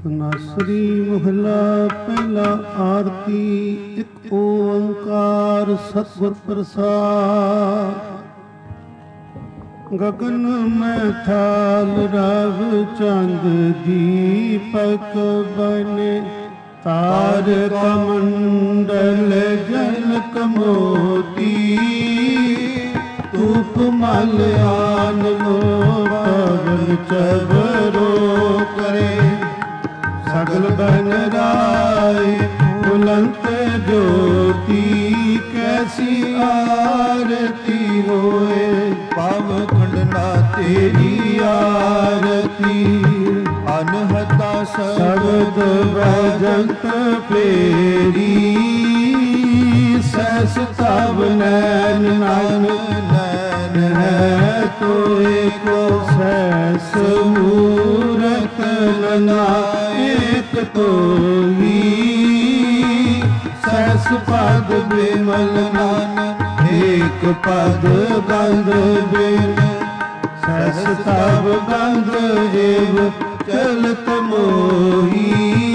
ਸਤਨਾਸਰੀ ਮਹਲਾ ਪਹਿਲਾ ਆਰਤੀ। ਇੱਕ ਓੰਕਾਰ ਸਤਿਗੁਰ ਪ੍ਰਸਾਦ। ਗਗਨ ਮੈਂ ਥਾਲ ਰਵ ਚੰਦ ਦੀਪਕ ਬਨੇ, ਤਾਰਕ ਮੰਡਲ ਜਨਕ ਮੋਤੀ। ਧੂਪ ਮਲ ਆਨੰਦੋ ਪਵਨ ਚਬਰੋ ਕਰੇ, ਸਗਲ ਬਨ ਰਾਏ ਬੁਲੰਤ ਜੋਤੀ। ਕੈਸੀ ਆਰਤੀ ਹੋਏ ਪਾਵ ਖੰਡਨਾ ਤੇਰੀ ਆਰਤੀ। ਅਨਹਤਾ ਸ਼ਬਦ ਵਜੰਤ ਪੇਰੀ, ਸਹਿਸ ਤਵ ਨੈਨ ਨੈਨ ਨੈਨ ਹੈ ਤੋਏ ਕੋ। ਸਹਿਸ ਮੂਰਤ ਨਾਇਕ ਤੋਈ, ਸਹਿਸ ਪਦ ਬਿਮਲ ਨਾਨਕ ਏਕ ਪਦ ਗੰਧ ਬਿਨ। ਸਹਿਸ ਤਵ ਗੰਧ ਏਵ ਚਲਤ ਮੋਹੀ,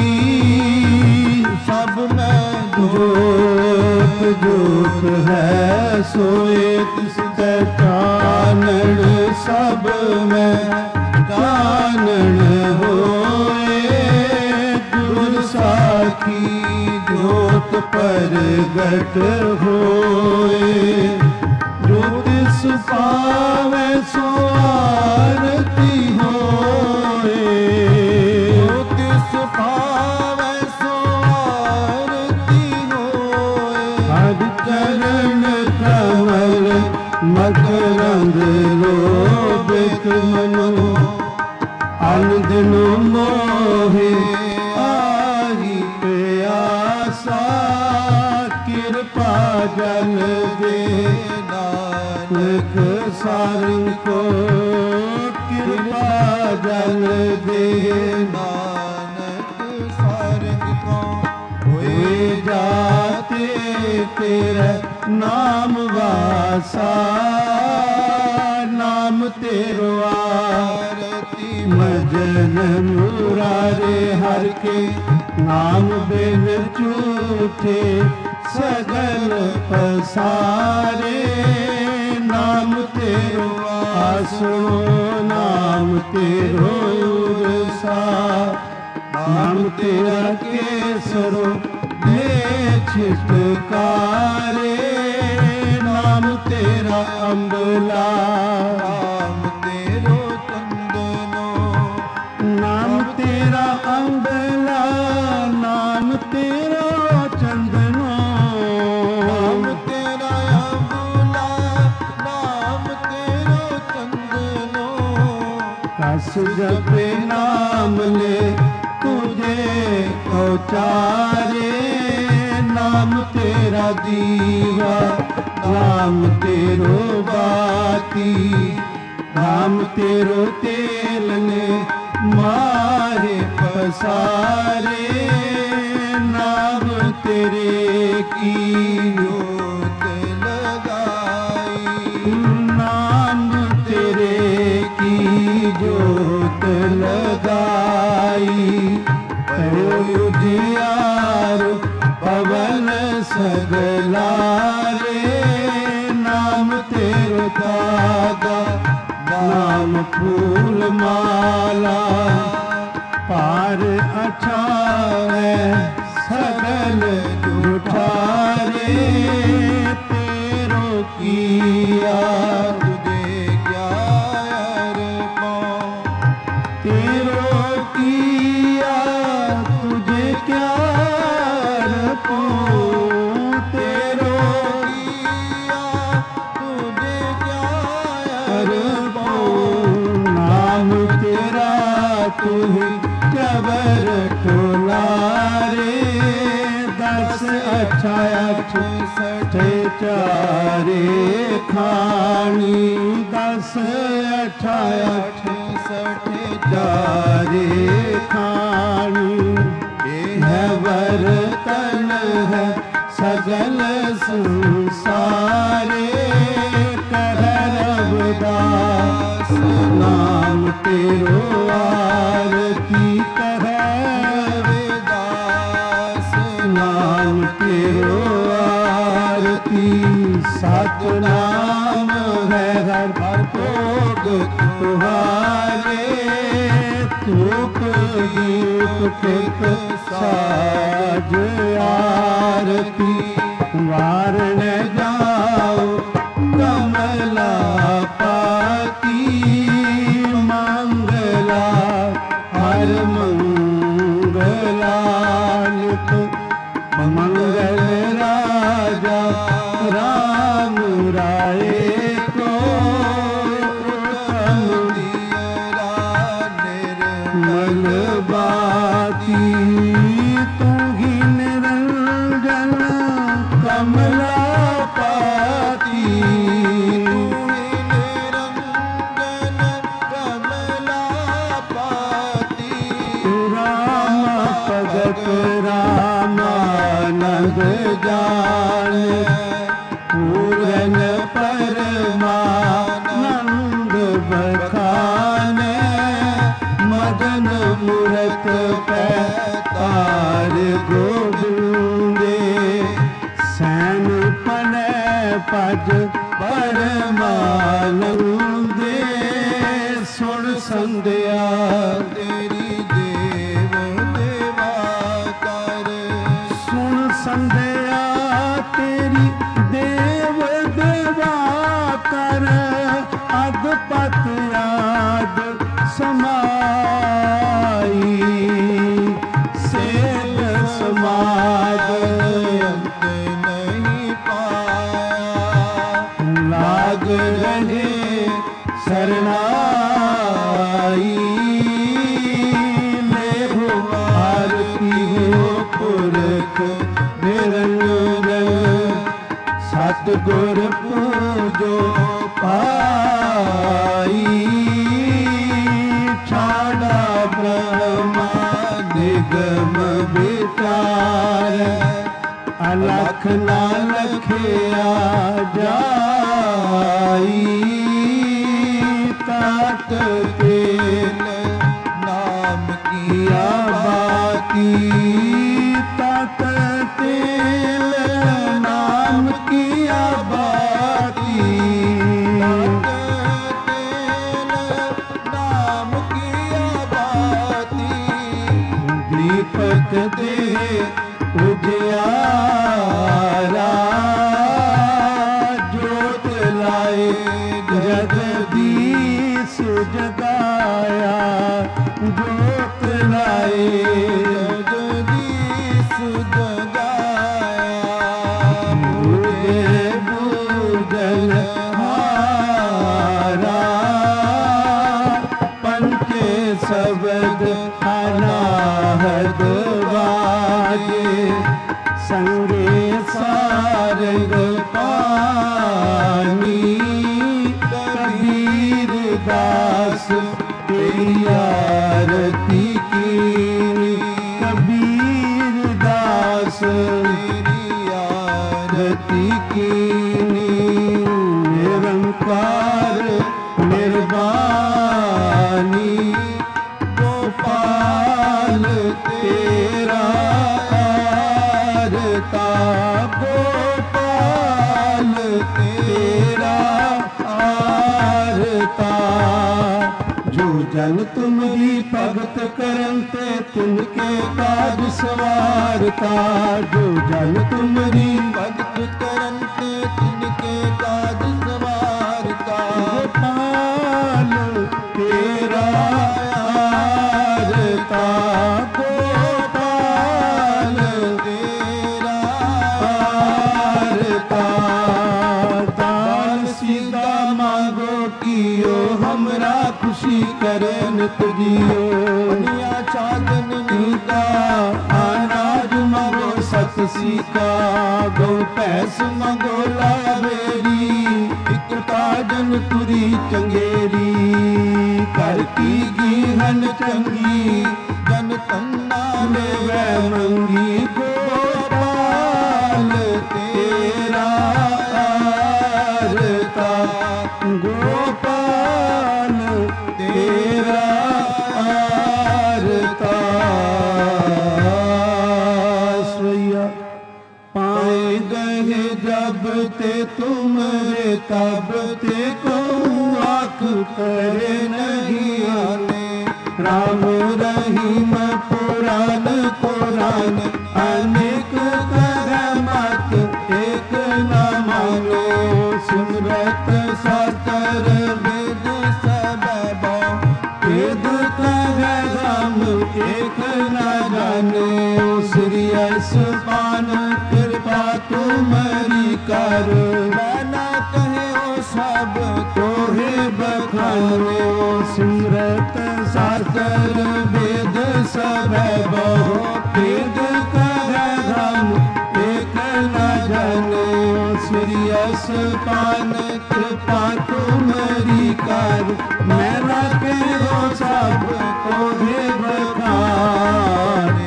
ਸਭ ਮੈਂ ਜੋਤ ਜੋਤ ਹੈ ਸੋਏ ਤਿਸ ਕੈ ਚਾਨਣ। ਸਭ ਮੈਂ ਚਾਨਣ ਹੋਏ, ਗੁਰ ਸਾਖੀ ਜੋਤ ਪ੍ਰਗਟ ਹੋਏ। ਜੋ ਤਿਸ ਪਾਵੈ ਸੋ ਆਰਤੀ ਹੋਏ, ਜੋ ਤਿਸ ਪਾਵੈ ਸੋ ਆਰਤੀ ਹੋਏ। ਹਰ ਚਰਨ ਕਮਲ ਮਕਰੰਦ ਲੋਭਿਤ ਮਨੋ, ਅਨ ਦਿਨ ਮੋਹਿ ਆਹੀ ਪਿਆਸਾ। ਕਿਰਪਾ ਜਲ ਦੇ ਨਾਨਕ ਸਾਰਿ ਕੋ, ਕਿਰਪਾ ਜਲ ਦੇ ਨਾਨਕ ਸਾਰਿ ਕੋ। ਹੋਏ ਜਾਤੇ ਤੇਰੇ ਨਾਮ ਵਾਸਾ, ਨਾਮ ਤੇਰੋ ਆਰਤੀ। ਮਜਨ ਮੁਰਾਰੇ ਹਰਿ ਕੇ ਨਾਮ ਬਿਨ ਝੂਠੇ, ਸਗਲ ਪਸਾਰੇ। ਨਾਮ ਤੇਰੋ ਆਸਣੋ, ਨਾਮ ਤੇਰੋ ਉਰਸਾ। ਨਾਮ ਤੇਰਾ ਕੇਸਰੋ ਦੇ ਛਿਟਕਾਰੇ। ਨਾਮ ਤੇਰਾ ਅੰਬਲਾ, ਨਾਮ ਤੇਰੋ ਚੰਦਨੋ। ਨਾਮ ਤੇਰਾ ਅੰਬਲਾ, ਨਾਮ ਤੇਰਾ ਚੰਦਨੋ। ਨਾਮ ਤੇਰਾ ਅੰਬਲਾ, ਨਾਮ ਤੇਰੋ ਚੰਦਨੋ। ਕਸ ਜਪੇ ਨਾਮ ਲੈ ਤੁਝੇ ਉਚਾਰੇ। ਨਾਮ ਤੇਰਾ ਦੀਵਾ, ਨਾਮ ਤੇਰੋ ਬਾਤੀ। ਨਾਮ ਤੇਰੋ ਤੇਲ ਨੇ ਮਾਰੇ ਪਸਾਰੇ। ਨਾਮ ਤੇਰੇ ਕੀ ਜੋਤ ਲਗਾਈ, ਨਾਮ ਤੇਰੇ ਕੀ ਜੋਤ ਲਗਾਈ। ਭਇਓ ਉਜਿਆਰ ਪਵਨ ਸਗਲਾਰੇ। ਨਾਮ ਤੇਰੋ ਦਾਤਾ, ਨਾਮ ਫੂਲ ਮਾਲਾ। ਪਾਰ ਅਛਾਵੇ ਸਗਲ ਜੁਠਾਰੇ। ਤੇਰੋ ਕੀਆ ਤੁਝੇ ਕਿਆ ਅਰਪਾਂ, ਤੇਰੋ ਕੀਆ ਤੁਝੇ ਕਿਆ ਅਰਪਾਂ। ਤੇਰੋ ਕੀਆ ਤੁਝੇ ਕਿਆ ਅਰਪਾਂ। ਨਾਮ ਤੇਰਾ ਤੁਹੀ ਜਬਰ ਠੁਲਾਰੇ। ਦਸ ਅਠਾ ਅਠ ਸਠੇ ਚਾਰੇ ਖਾਣੀ। ਦਸ ਅਠਾ ਅਠ ਸਠੇ ਚਾਰੇ ਖਾਣੀ। ਇਹ ਹੈ ਵਰਤਨ ਹੈ ਸਗਲ ਸੰਸਾਰੇ। ਕਰ ਰਵਿਦਾਸ ਨਾਮ ਤੇਰੋ ਆਰਤੀ ਕਰੈ तुम्हारे धूप दीप कित साज आरती वारण जाओ कमला पाती मंगला हर मंगला नित मंगल राजा राम राय को निर्मल बाती तू ही निरंजन कमला पाती राम भगत रामानंद जान पूरन परमानंद बखाने मदन मूरत पैतार गोविंदे सैन पने पज परमानंदे सुन संध्या तेरी देव देवा कर सुन संध्या तेरी देव देवा कर अग पत याद समाई सेल समाद अंत नहीं पाया लाग रहे शरणाई ले हो आरती हो पुरख निरंजन सतगुर पूजो पाई छाड़ा ब्रह्मा निगम विचार अलख ना लखिया जाई तात तेल नाम किया बाती तात तेल नाम किया बाती नाम किया बाती दीपक दे उजियारा जोत लाए जगदीश जगाया जोत लाए जगदीश जगाया बूझे बूझल हारा पंचे शब्द अनाहद बाजे संगे सारंग पानी कबीर दास तेरी आरती कीनी कबीर दास तेरी आरती कीनी निरंकार निर्वाणी गोपाल तेरा आरता गोपाल तेरा आरता जो जन तुमरी भगत करन ते तिनके काज सवारता जो जन तुमरी भगत करन ते तिनके काज सवारता गोपाल तेरा आरता गोपाल तेरा आरता दान सीधा मांगो कियो हमरा खुशी करे नित जियो दुनिया चादन नीता अनाज मंगो सत सीका गौ पैस मंगो लावेरी एक काजन तुरी चंगेरी कर की गीहन चंगी जन तन्ना ले वै मंगी गोपाल तेरा आरता गोपाल तेरा आरता स्वैया पाए गए जब ते तुमरे तब ते को आख करे नहीं आने। राम रहीम पुराण कुरान अनेक कर मत एक न माने। सिमरत साकर वेद सब वेद कर हम एक न जाने। श्री पान कृपा तुम्हारी कर मैं न कहे ओ सब तोहे बखाने। सिमरत साकर वेद सब बहु वेद कर हम एक न जाने। श्री पान कृपा तुम्हारी कर मैं न कहे ओ सब तोहे बखाने।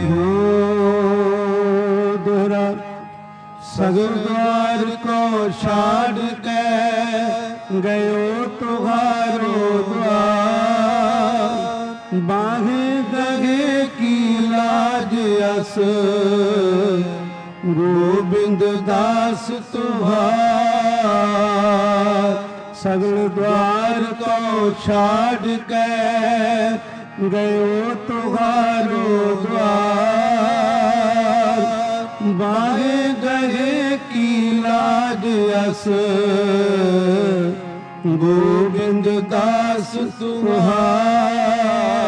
सगर द्वार को छाड़ के गयो तुम्हारो द्वार। बाहे गहे की लाज अस गोविंद दास तुहार। सगर द्वार को छाड़ के गयो तुम्हारो द्वार। बाहे गहे की लाज अस गोविंद दास तुहार।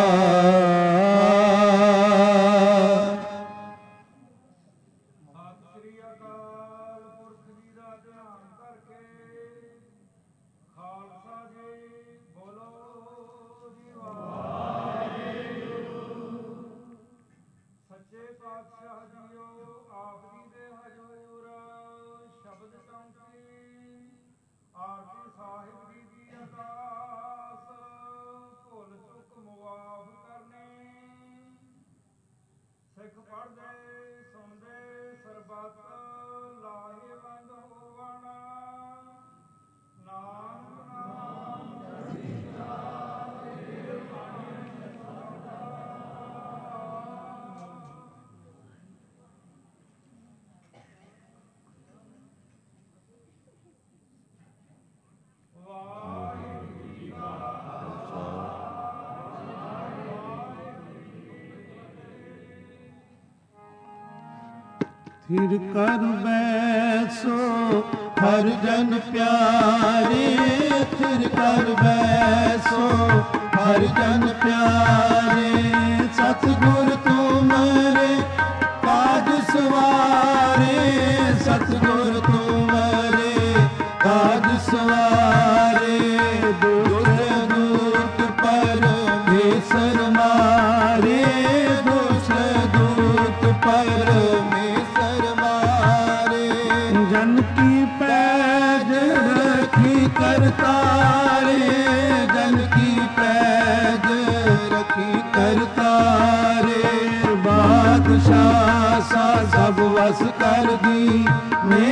फिर कर बैसो हर जन प्यारे। फिर कर बैसो हर जन प्यारे। सतगुर तुमरे काज सवारे। सतगुर तुमरे काज सवारे। दुष्ट दूत परमेश्वर मारे। दुष्ट दूत परमेश्वर मारे। जन की पैज रखी करतारे। जन की पैज रखी करतारे। बादशाह सा सब वस कर दी ने।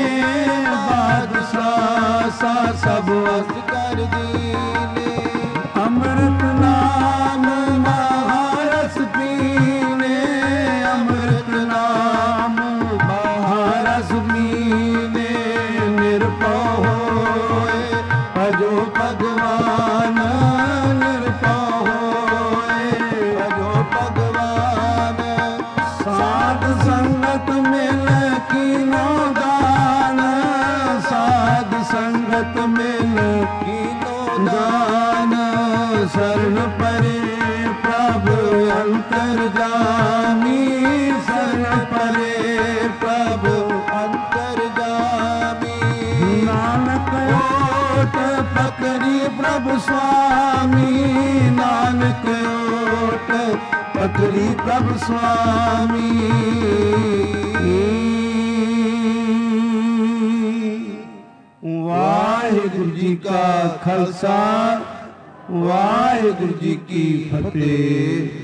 बादशाह सा सब वस कर दी ने। अमृत नाम महारस पीने। अमृत नाम महारस पीने। निरपौ होए भजो भगवान। निरपौ होए भजो भगवान। साध संगत मिल कीनो दान। साध संगत मिल कीनो दान। शरण परे प्रभु अंतर्जामी। शरण परे प्रभु अंतर्जामी। नानक ओट पकड़ी प्रभु स्वामी। नानक ओट पकड़ी प्रभु स्वामी। वाहिगुरु जी का खालसा वाहिगुरु जी की फतेह।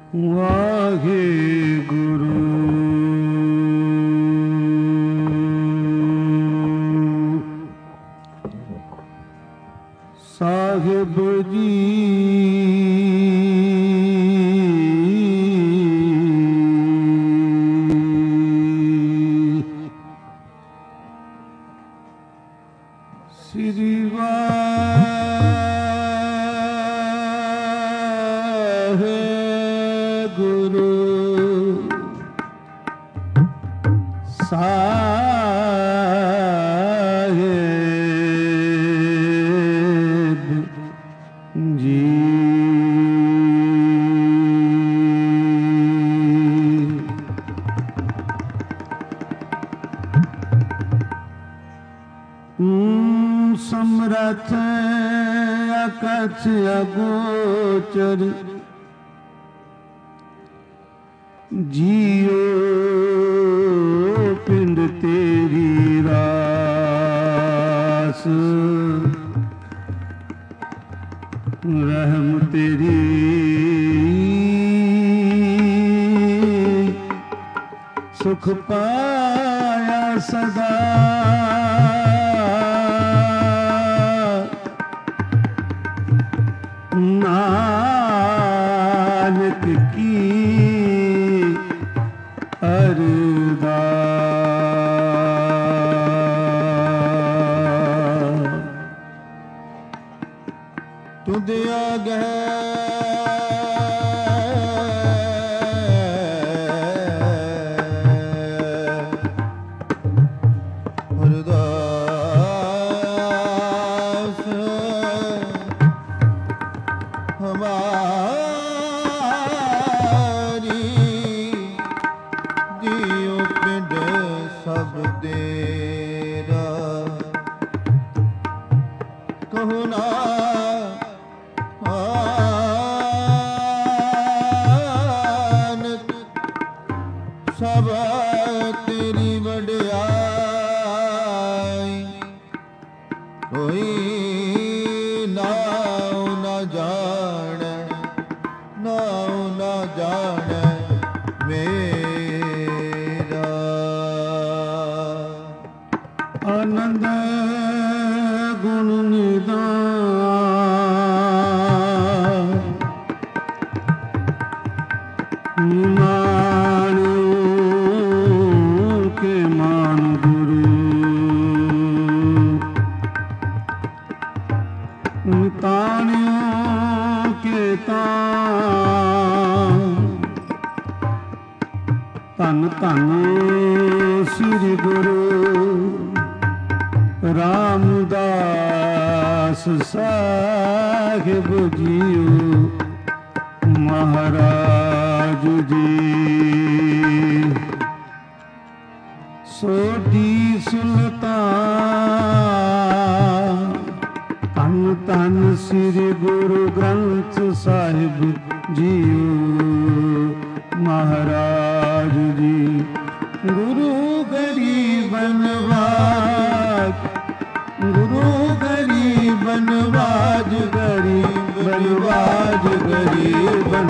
ਵਾਹਿਗੁਰੂ ਸਾਹਿਬ ਜੀ ਸ੍ਰੀ ਵਾਹਿਗੁਰੂ ਸਾਹਿਬ ਜੀ। ਸਮਰਥ ਅਕਥ ਅਗੋਚਰ ਜੀਓ ਪਿੰਡ ਤੇਰੀ ਰਾਸ ਰਹਿਮ ਤੇਰੀ ਸੁਖ ਪਾਇਆ ਸਦਾ ਨਾਨਕ ਕੀ ਅਰਦਾਸ। ਤੁਧ ਆਗੈ ਅਰਦਾਸ ਹਮਾਰੀ ਜੀਉ ਪਿੰਡ ਸਭ ਤੇਰਾ ਕਹੋ ਨਾਨਕ ਸਭ ਤੇਰੀ ਵਡਿਆਈ ਕੋਈ ਨਾਉ ਨਾ ਜਾਣੈ ਨਾਉ ਨਾ ਜਾਣੈ ਮੇਰਾ। ਆਨੰਦ ਗੁਣ ਨਿਧਾਨ ਮਾਣਿਓ ਕੇ ਮਾਨ ਗੁਰੂ ਤਾਣਿਓ ਕੇ ਧੰਨ ਧੰਨ ਸ੍ਰੀ ਗੁਰੂ ਰਾਮਦਾਸ ਸਾਹਿਬ ਜੀਓ ਮਹਾਰਾਜ ਜੀ। ਸੋਢੀ ਸੁਲਤਾਨ ਧੰਨ ਧੰਨ ਸ੍ਰੀ ਗੁਰੂ ਗ੍ਰੰਥ ਸਾਹਿਬ ਜੀਓ ਮਹਾਰਾਜ ਜੀ। ਗੁਰੂ ਗਰੀਬਨ ਨਵਾਜ ਗੁਰੂ ਗਰੀਬਨ ਨਵਾਜ ਗਰੀਬਨ ਨਵਾਜ ਗਰੀਬਨ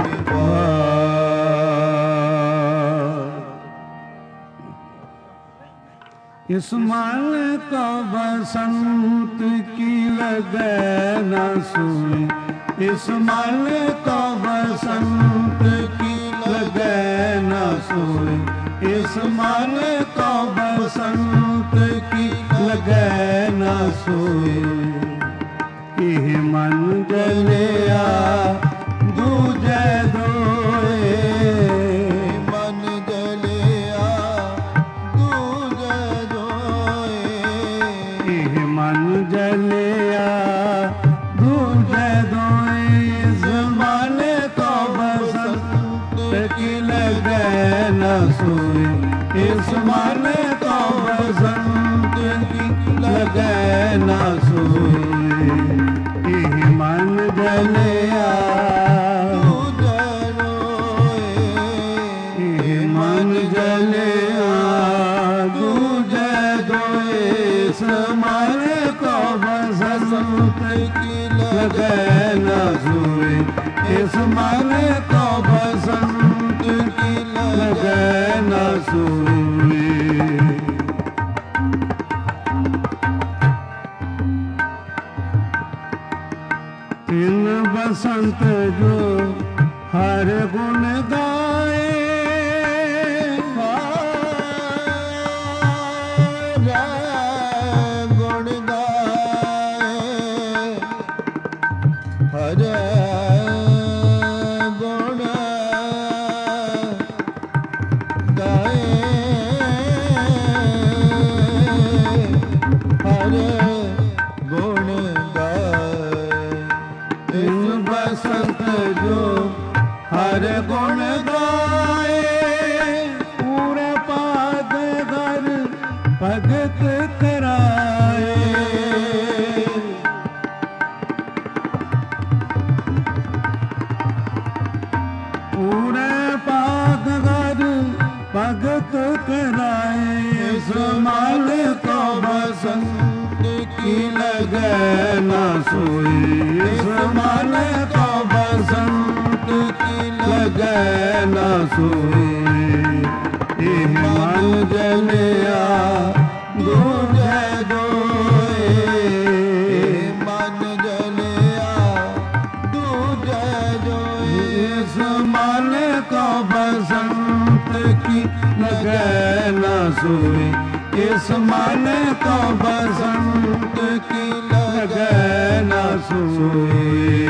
ਨਵਾਜ। इस मन को बसंत की लगे न सोए इस मन को बसंत की लगे न सोए इस मन को बसंत की लगे न सोए। यह मन जलिया दूजे दोए मन जलिया दूजे दोए। यह मन जलिया दूजे दोए इस मन को बसंत की लगे न सोए इस मन को बसंत की लगे न सोए। यह मन जलिया दूजे दोए यह मन जलिया दूजे दोए इस मन को बसंत की लगे न सोए इस मन को बसंत ਨਾ ਸੂਈ। ਤਿਨ ਬਸੰਤ ਜੋ ਹਰ ਗੁਣ ਗਾਏ, ਗੁਣ ਗਾਏ, ਹਰੇ ਗੁਣ ਗਾਏ, ਹਰੇ ਗੁਣ ਗਾਏ। ਤਿਨ ਬਸੰਤ ਜੋ ਹਰ ਗੁਣ ਗਾਏ, ਪੂਰੇ ਪਾਦ ਘਰ ਭਗਤ ਕਰਾਏ। ਪੂਰੇ ਪਾਦ ਘਰ ਭਗਤ ਕਰਾਏ, ਇਸ ਮਨ ਕੋ ਬਸੰਤ ਕੀ ਲਗੈ ਨਾ ਸੋਈ। ਇਸ ਮਨ ਕੋ ਬਸੰਤ ਕੀ ਲਗੈ ਨਾ ਸੋਈ। ਇਹ ਮਨ ਜਲਿਆ ਦੂਜੈ ਜੋਏ, ਮਨ ਜਲਿਆ ਦੂਜੈ ਜੋਏ। ਇਸ ਮਨ ਕੋ ਬਸੰਤ ਕੀ ਲਗੈ ਨਾ ਸੋਈ। ਇਸ ਮਨ ਕੋ ਬਸੰਤ ਕੀ ਲਗੈ ਨਾ ਸੋਈ।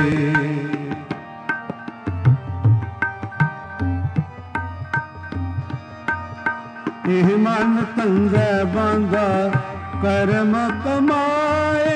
ਇਹ ਮਨ ਤੰਗੈ ਬਾਂਧਾ ਕਰਮ ਕਮਾਏ,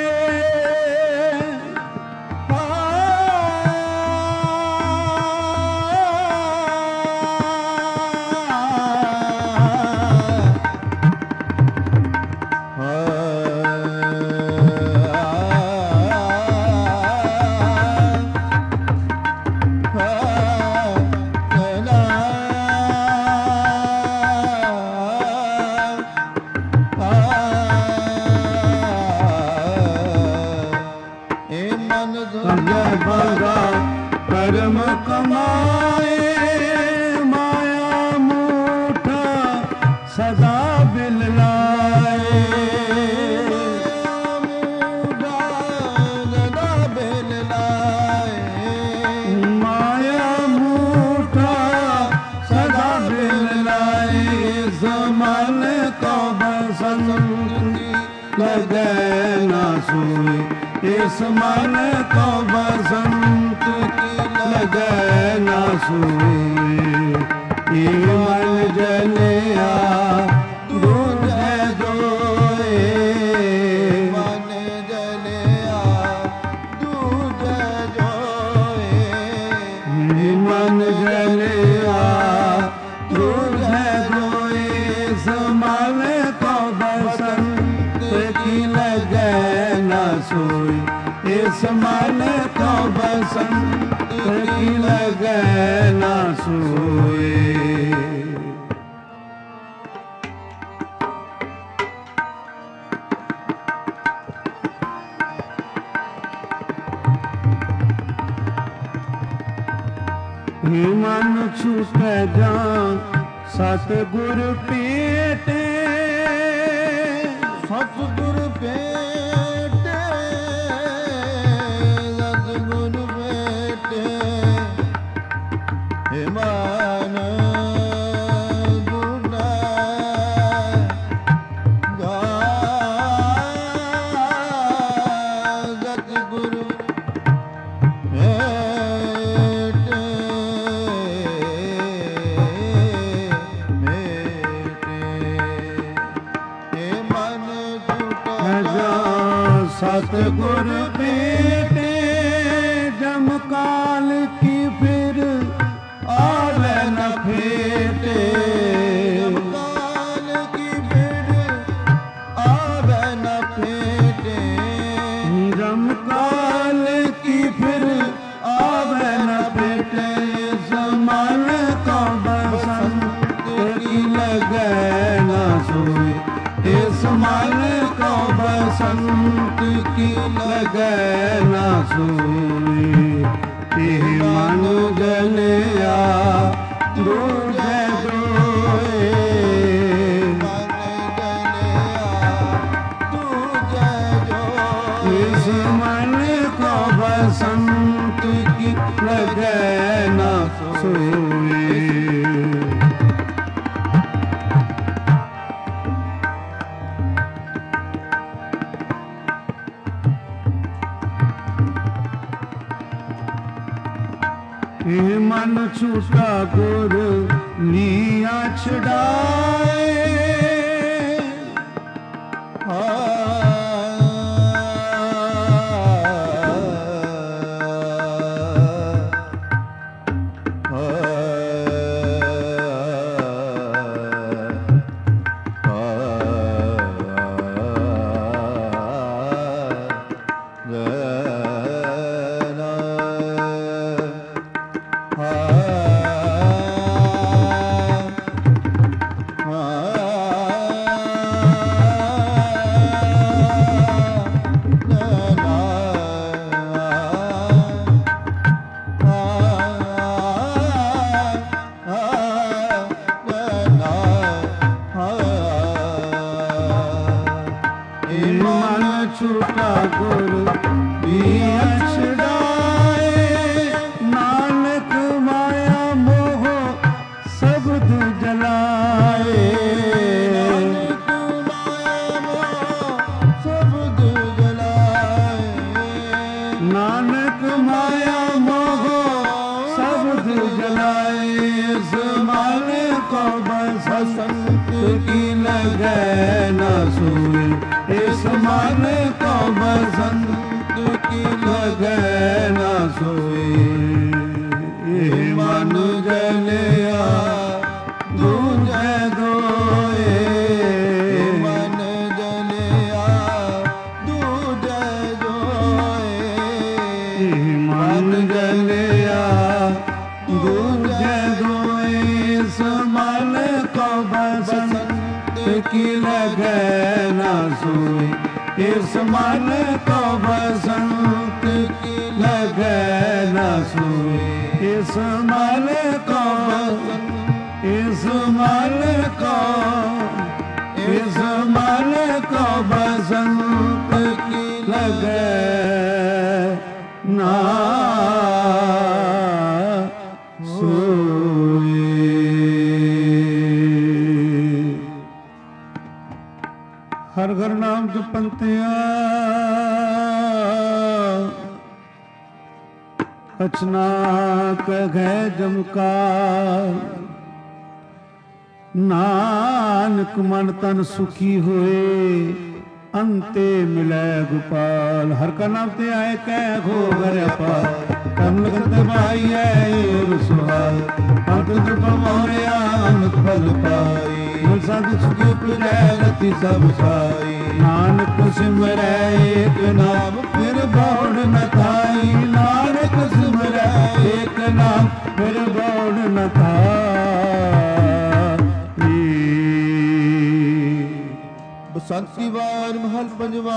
ਤੰਗੈ ਬਾਂਧਾ ਕਰਮ ਕਮਾਏ। ਮਾਇਆ ਮੂਠਾ ਸਦਾ ਬਿਲ ਲਾਏ, ਮੂਢਾ ਸਦਾ ਬਿਲ ਲਾਏ। ਮਾਇਆ ਮੂਠਾ ਸਦਾ ਬਿਲ ਲਾਏ। ਇਸ ਮਨ ਕੋ ਬਸੰਤ ਲਗੈ ਨਾ ਸੋਈ। ਇਸ ਮਨ ਕੋ ਬਸੰਤ ਲਗੈ ਨਾ ਸੋਈ। ਇਹ ਮਨ ਜਲਿਆ ਦੂਜੈ ਜੋਏ, ਮਨ ਜਲਿਆ ਦੂਜੈ ਜੋਏ। ਇਹ ਮਨ ਜਲਿਆ ਦੂਜੈ ਜੋਏ। ਇਸ ਮਨ ਕੋ ਬਸੰਤ ਕੀ ਲਗੈ ਨਾ ਸੋਈ। ਇਸ ਮਨ ਕੋ ਬਸੰਤ ਕੀ ਲਗੈ ਨਾ ਸੋਈ। ਇਹ ਮਨ ਛੂਟੈ ਜਾਂ ਸਤਿਗੁਰ ਭੇਟੇ, ਸਤਿਗੁਰ ਭੇਟੇ, ਸਤਿਗੁਰ ਭੇਟੇ। ਹੇ ਮਨ ਗੁਣ ਗਾਏ, ਸਤਿਗੁਰ सतगुर बेटे जम काल की फिर आवे न फेटे, काल की फिर आवे न फेटे, जम काल की फिर आवे न फेटे। समान का बसंत की लगे न सोई, इस मन को बसंत की लगे न सोई। ये मन जलिया दूजे दोए, ਛੂਟਾ ਗੁਰ ਲੀਆ ਛਡਾਏ ਛੂਟਾ ਗੁਰ ਲੀਆ ਛਡਾਏ ਨਾਨਕ ਮਾਇਆ ਮੋਹ ਸਬਦ ਜਲਾਏ ਨਾਨਕ ਮਾਇਆ ਮੋਹ ਸਬਦ ਜਲਾਏ ਇਸ ਮਨ ਕੋ ਬਸ ਸੰਤ ਕੀ ਲਗੈ ਨਾ ਸੋਏ ਇਸ ਮਨ ਕੋ ਬਸੰਤ ਕੀ ਲਗੈ ਨਾ ਸੋਏ ਇਹ ਮਨ ਜਲਿਆ ਦੂਜੈ ਦੋਏ ਮਨ ਜਲਿਆ ਦੂਜੈ ਦੋਏ ਮਨ ਜਲਿਆ ਦੂਜੈ ਦੋਏ ਇਸ ਮਨ ਕੋ ਬਸੰਤ ਕੀ ਲਗੈ ਨਾ ਸੋਏ ਇਸ ਮਨ ਕੋ ਬਸੰਤ ਕੀ ਲਗੈ ਨਾ ਸੋਏ ਇਸ ਮਨ ਕੋ ਇਸ ਮਨ ਕੋ ਇਸ ਮਨ ਕੋ ਬਸੰਤ ਕੀ ਲਗੈ ਨਾ ਹਰ ਘਰ ਨਾਮ ਜਪੰਤਿਆ ਅਚਨਾ ਕਹੈ ਜਮਕਾਰ ਨਾਨਕ ਮਨ ਤਨ ਸੁਖੀ ਹੋਏ ਅੰਤੇ ਮਿਲੈ ਗੋਪਾਲ ਹਰ ਕਾ ਨਾਮ ਤੇ ਆਏ ਕਹਿ ਹੋ ਘਰ ਅਪਾਰ ਤਨ ਲਗਨ ਤੇ ਭਾਈਐ ਏਰ ਸੁਹਾਲ ਅੰਤ ਜਪ ਮੋਰਿਆ ਅਨੰਤ ਫਲ ਪਾਈ ਸਦ ਸੁਖੀ ਉਪਜੈ ਰਤੀ ਸਭ ਸਾਈ ਨਾਨਕ ਸਿਮਰੈ ਏਕ ਨਾਮ ਫਿਰ ਬੌੜ ਨ ਥਾਈ ਨਾਨਕ ਸਿਮਰੈ ਏਕ ਨਾਮ ਫਿਰ ਬੌੜ ਨ ਥਾਈ ਬਸੰਤੀ ਵਾਰ ਮਹਲ ਪੰਜਵਾ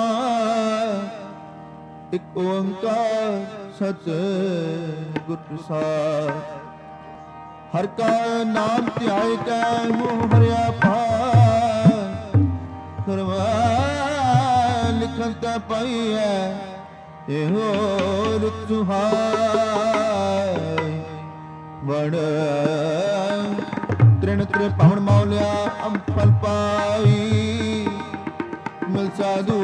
ਇਕ ਓੰਕਾਰ ਸਚ ਗੁਰ ਪ੍ਰਸਾਦ ਹਰ ਕਾ ਨਾਮ ਧਿਆਇ ਕੈ ਮੋਹ ਹਰਿਆ ਪਾਰ ਕਰਵਾ ਲਿਖਨ ਤਾ ਪਾਈਐ ਇਹੋ ਰੁਤ ਸੁਹਾਈ ਵੜ ਤ੍ਰਿਣ ਤ੍ਰਿ ਪਾਵਨ ਮੌਲਿਆ ਅੰਪਲ ਪਾਈ ਮਿਲ ਸਾਧੂ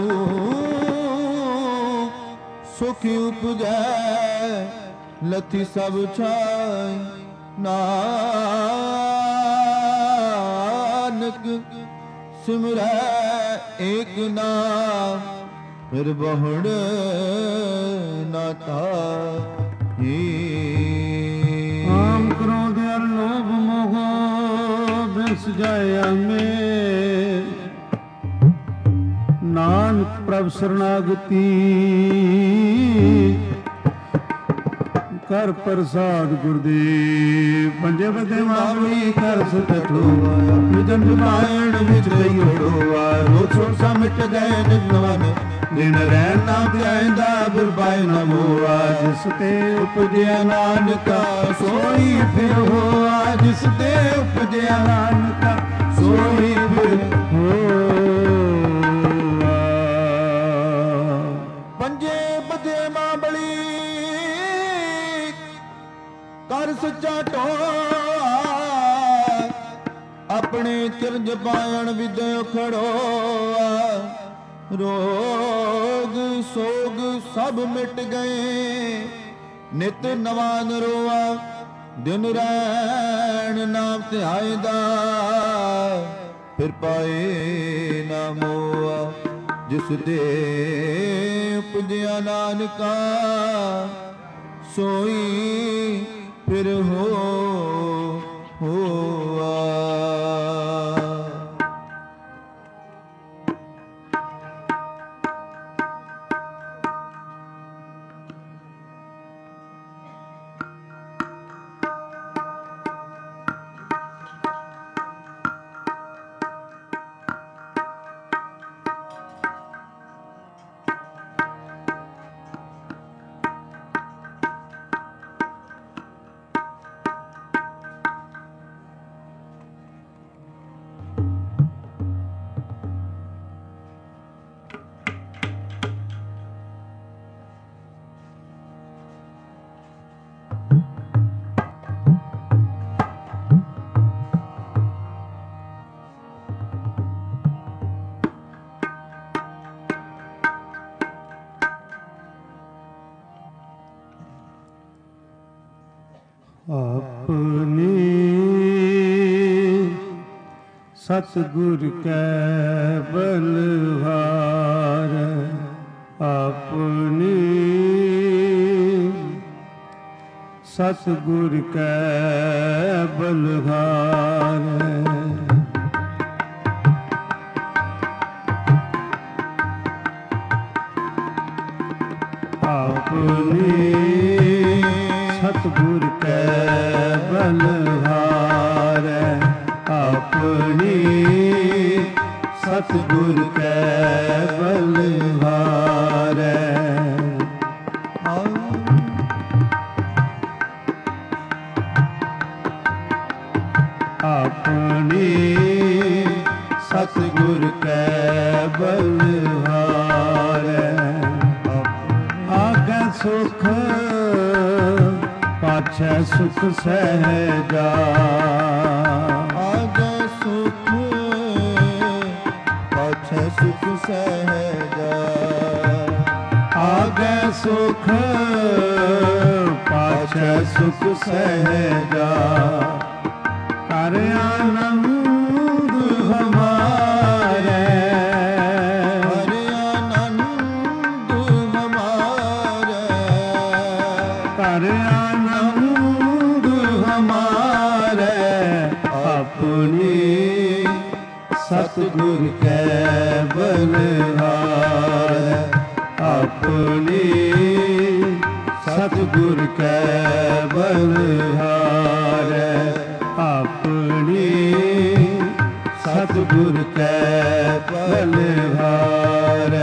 ਸੁਖੀ ਉਪਜੈ ਲਥੀ ਸਭ ਛਾਈ ਨਾਨਕ ਸਿਮਰੈ ਏਕ ਨਾਮ ਫਿਰ ਬਹੁੜ ਨਾ ਤਾਹੀ ਆਮ ਕ੍ਰੋਧ ਅਰ ਲੋਭ ਮੋਹ ਬਿਸ ਜਾਇਆ ਮੇ ਨਾਨਕ ਪ੍ਰਭ ਸਰਨਾਗਤੀ ਕਰ ਪ੍ਰਸਾਦ ਗੁਰਦੇਵ ਪੰਜੇ ਬਦੇ ਮਾਵਲੀ ਕਰ ਸਤਠੋ ਵਿਜਨ ਜਮਾਇਣ ਵਿੱਚ ਗਈ ਹੋਆ ਰੋ ਛੋੜ ਸਾ ਮਿਟ ਗਏ ਨਿਗਨਵਨ ਦਿਨ ਰਹਿ ਨਾ ਧਿਆਇਂਦਾ ਬਿਰਬਾਇ ਨਾ ਮੋਆ ਜਿਸ ਤੇ ਉਪਜਿਆ ਨਾਨਕਾ ਸੋਈ ਫਿਰ ਹੋਆ ਜਿਸ ਤੇ ਉਪਜਿਆ ਨਾਨਕਾ ਸੋਈ ਫਿਰ ਹੋਆ ਪੰਜੇ ਬਦੇ ਮਾਵਲੀ ਕਰ ਸੱਚਾ ਢੋਆ ਆਪਣੇ ਚਿਰਜ ਪਾਇਣ ਵਿਦਿ ਖੜੋਆ ਰੋਗ ਸੋਗ ਸਭ ਮਿਟ ਗਏ ਨਿਤ ਨਵਾਂ ਨਰੋਆ ਦਿਨ ਰੈਣ ਨਾਮ ਧਿਆਇਦਾ ਫਿਰ ਪਾਏ ਨਾ ਮੋਆ ਜਿਸ ਦੇ ਉਪਜਿਆ ਨਾਨਕਾ ਸੋਈ ਫਿਰ ਹੋਆ। ਆਪਣੇ ਸਤਿਗੁਰ ਕੈ ਬਲਹਾਰ ਆਪਣੇ ਸਤਿਗੁਰ ਕੈ ਬਲਹਾਰ ਆਪਣੇ ਸਤਿਗੁਰ ਕੈ ਬਲਹਾਰ ਆਪਣੀ ਸਤਿਗੁਰ ਕੈ ਬਲਹਾਰ ਆਪਣੀ ਸਤਿਗੁਰ ਕੈ ਬਲਹਾਰ ਆਗੈ ਸੁਖ ਪਾਛੈ ਸੁਖ ਸਹਿਜਾ ਆਗੈ ਸੁਖ ਪਾਛੈ ਸੁਖ ਸਹਿਜਾ ਆਗੈ ਸੁਖ ਪਾਛੈ ਸੁਖ ਸਹਿਜਾ ਕਰ ਆਨੰਦ ਹਮਾਰੇ ਹਰਿ ਆਨੰਦ ਹਮਾਰੇ ਕਰ ਆਨੰਦ ਹਮਾਰੇ ਆਪਣੀ ਸਤਿਗੁਰ ਕੈ ਬਲਹਾਰ ਆਪਣੀ ਸਤਿਗੁਰ ਕੈ ਬਲਹਾਰ ਆਪਣੀ ਸਤਿਗੁਰ ਕੈ ਬਲਹਾਰ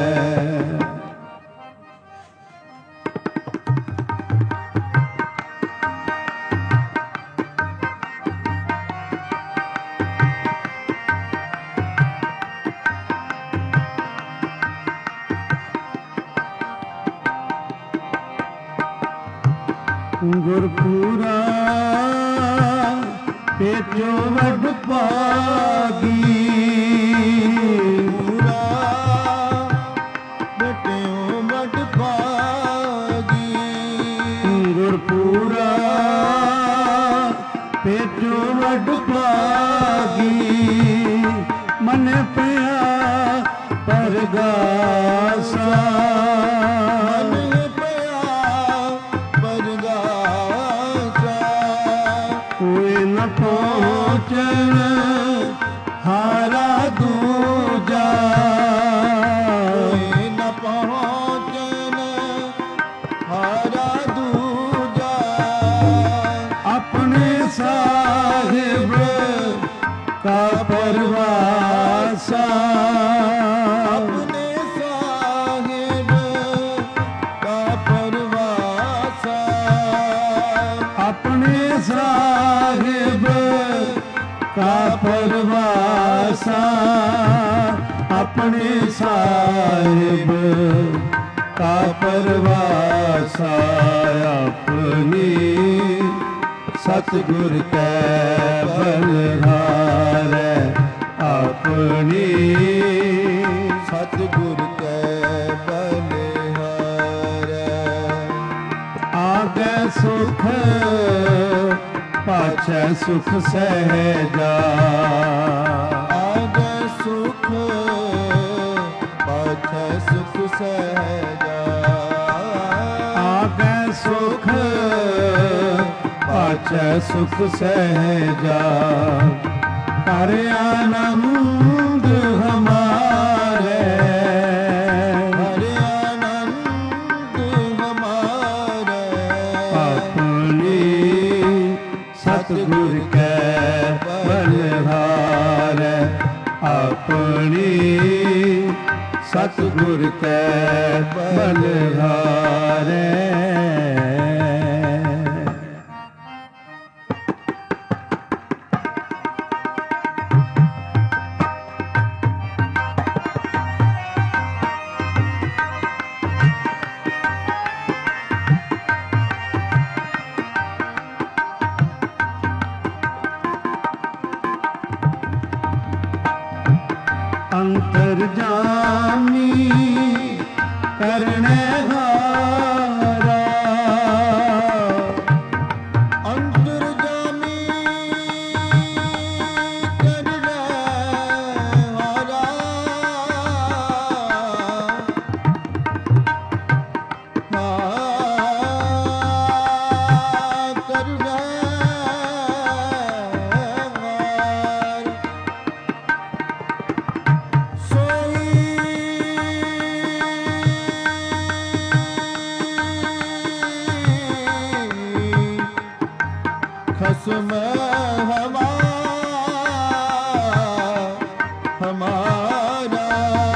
ਗੁਰਪੂਰਾ ਪੇਚੋ ਵੱਡ ਭਾਗੀ ਪੂਰਾ ਬਟਿਓ ਵੱਡ ਭਾਗੀ ਗੁਰਪੂਰਾ ਪੇਚੋ ਵੱਡ ਭਾਗੀ ਮਨ ਪਿਆ ਪਰਗਾਸਾ ਪਹੁੰਚਣ ਹਾਰਾ ਦੂਜਾ ਕੋਈ ਨ ਪਹੁੰਚਣ ਹਾਰਾ ਦੂਜਾ ਆਪਣੇ ਸਾਹਿਬ ਕਾ ਪਰਵਾਸਾ ਆਪਣੇ ਸਾਹਿਬ ਕਾ ਪਰਵਾਸਾ ਆਪਣੇ ਸਾਹਿਬ ਕਾ ਪਰਵਾਸਾ ਆਪਣੇ ਸਾਹਿਬ ਕਾ ਪਰਵਾਸਾ ਆਪਣੀ ਸਤਿਗੁਰ ਕੈ ਬਲਹਾਰ ਆਪਣੀ ਸਤਿਗੁਰ ਕੈ ਬਲਹਾਰ ਆਗੈ ਸੁਖ ਸੁਖ ਸਹਿਜਾ ਆਗੈ ਸੁਖ ਪਾਛੈ ਸੁਖ ਸਹਿਜਾ ਆਗੈ ਸੁਖ ਪਾਛੈ ਸੁਖ ਸਹਿਜਾ ਕਰ ਆਨੰਦ ਹਮਾਰੇ ਹਰਿ ਆਨੰਦ ਹਮਾਰੇ ਆਪਣੀ ਸਤਿਗੁਰ ਕੈ ਬਲਿਹਾਰੈ ਆਪਣੀ ਸਤਿਗੁਰ ਕੈ ਬਲਿਹਾਰੈ ਅੰਤਰਜਾਮੀ ਕਰਨਹਾਰਾ ਅੰਤਰਜਾਮੀ ਕਰਨਹਾਰਾ ਖਸਮ ਹਮਾਰਾ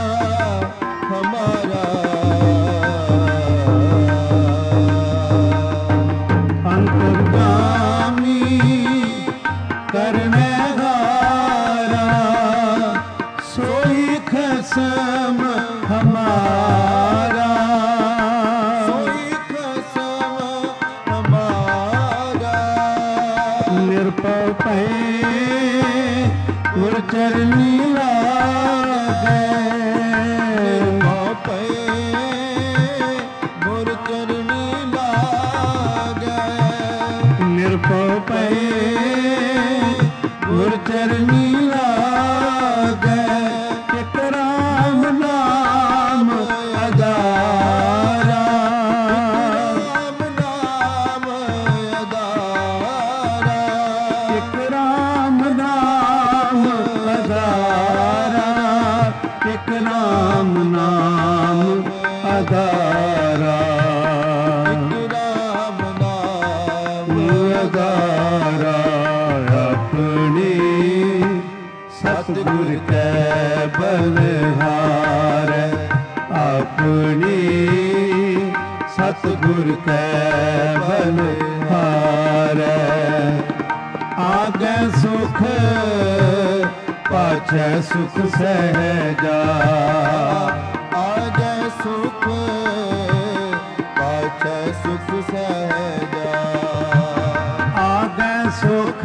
ਅੰਤਰਜਾਮੀ ਕਰਨਹਾਰਾ ਸੋਈ ਖਸਮ ਹਮਾਰਾ ਸੋਈ ਖਸਮ ਹਮਾਰਾ ਨਿਰਭਉ ਭਏ ਗੁਰ ਚਰਨੀ ਲਾਗੈ ਨਿਰਭਉ ਭਏ ਗੁਰ ਚਰਨੀ ਲਾਗੈ ਨਿਰਭਉ ਭਏ ਗੁਰ ਚਰਨੀ ਲਾਗੈ ਇਕ ਰਾਮ ਨਾਮ ਅਦਾਰਾ ਰਾਮ ਨਾਮ ਅਦਾਰਾ ਇਕ ਰਾਮ ਨਾਮ ਅਦਾਰਾ ਇਕ ਰਾਮ ਨਾਮ ਅਦਾਰਾ ਇਕ ਰਾਮ ਨਾਮ ਅਦਾਰਾ ਆਪਣੀ ਸਤਿਗੁਰ ਕੈ ਬਲਿਹਾਰੈ ਆਪਣੀ ਸਤਿਗੁਰ ਕੈ ਬਲਿਹਾਰੈ ਆਗੈ ਸੁਖ ਪਾਛੈ ਸੁਖ ਸਹਿਜਾ ਆਗੈ ਸੁਖ ਪਾਛੈ ਸੁਖ ਸਹਿਜਾ ਆਗੈ ਸੁਖ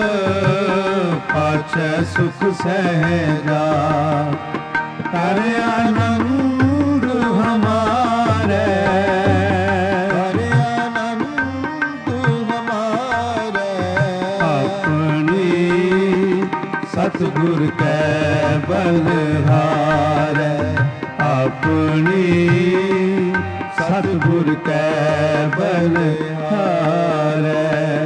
ਪਾਛੈ ਸੁਖ ਸਹਿਜਾ ਕਰ ਆਨੰਦ ਹਮਾਰੇ ਹਰਿ ਆਨੰਦ ਹਮਾਰੇ ਆਪਣੀ ਸਤਿਗੁਰ ਕੈ ਬਲਿਹਾਰੈ ਆਪਣੀ ਸਤਿਗੁਰ ਕੈ ਬਲਿਹਾਰੈ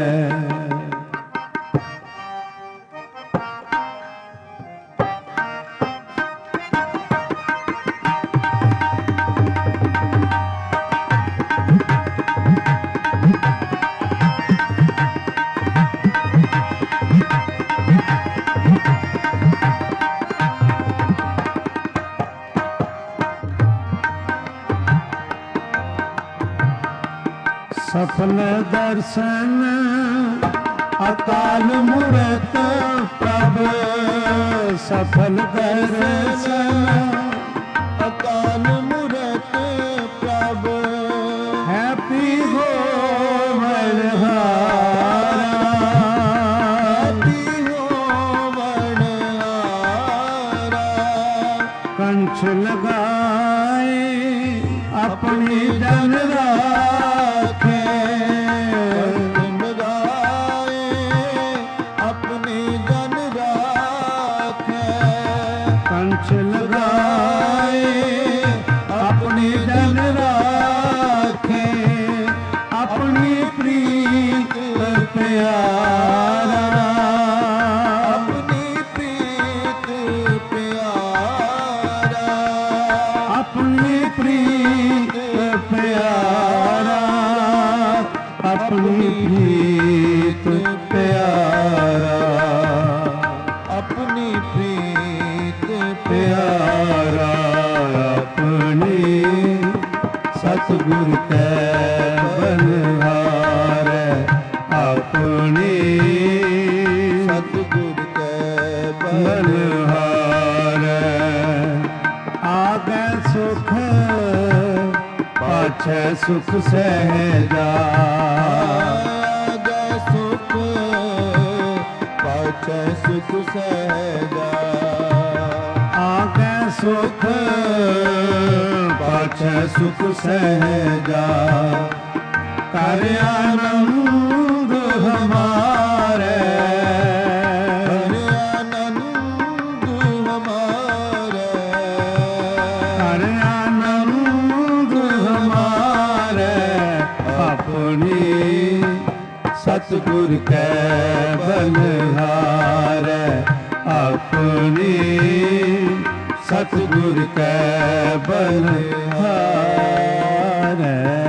ਸਫਲ ਦਰਸ਼ਨ ਅਕਾਲ ਮੂਰਤ ਪ੍ਰਭ ਸਫਲ ਦਰਸ਼ਨ ਅਕਾਲ ਮੂਰਤ ਪ੍ਰਭ ਹੈ ਪੀ ਗੋਵਰ ਹਾਰਾ ਪੀ ਹੋਵਣ ਹਾਰਾ ਕੰਛ ਲਗਾਏ ਆਪਣੀ ਜਨ ਰਾਖੇ प्रीत प्यारा, अपनी प्रीत प्यारा अपने सतगुर कै बलिहारै, अपने सतगुर कै बलिहारै। आगै सुख पाछै सुख सहजा, आगै सुख पाछै सुख सहजा, आगै सुख पाछै सुख सहजा, कर आनंद हमारे, कर आनंद हमारे, कर आनंद हमारे, अपनी सतगुर कै बलिहारै, अपनी सतगुर कै बलिहारै।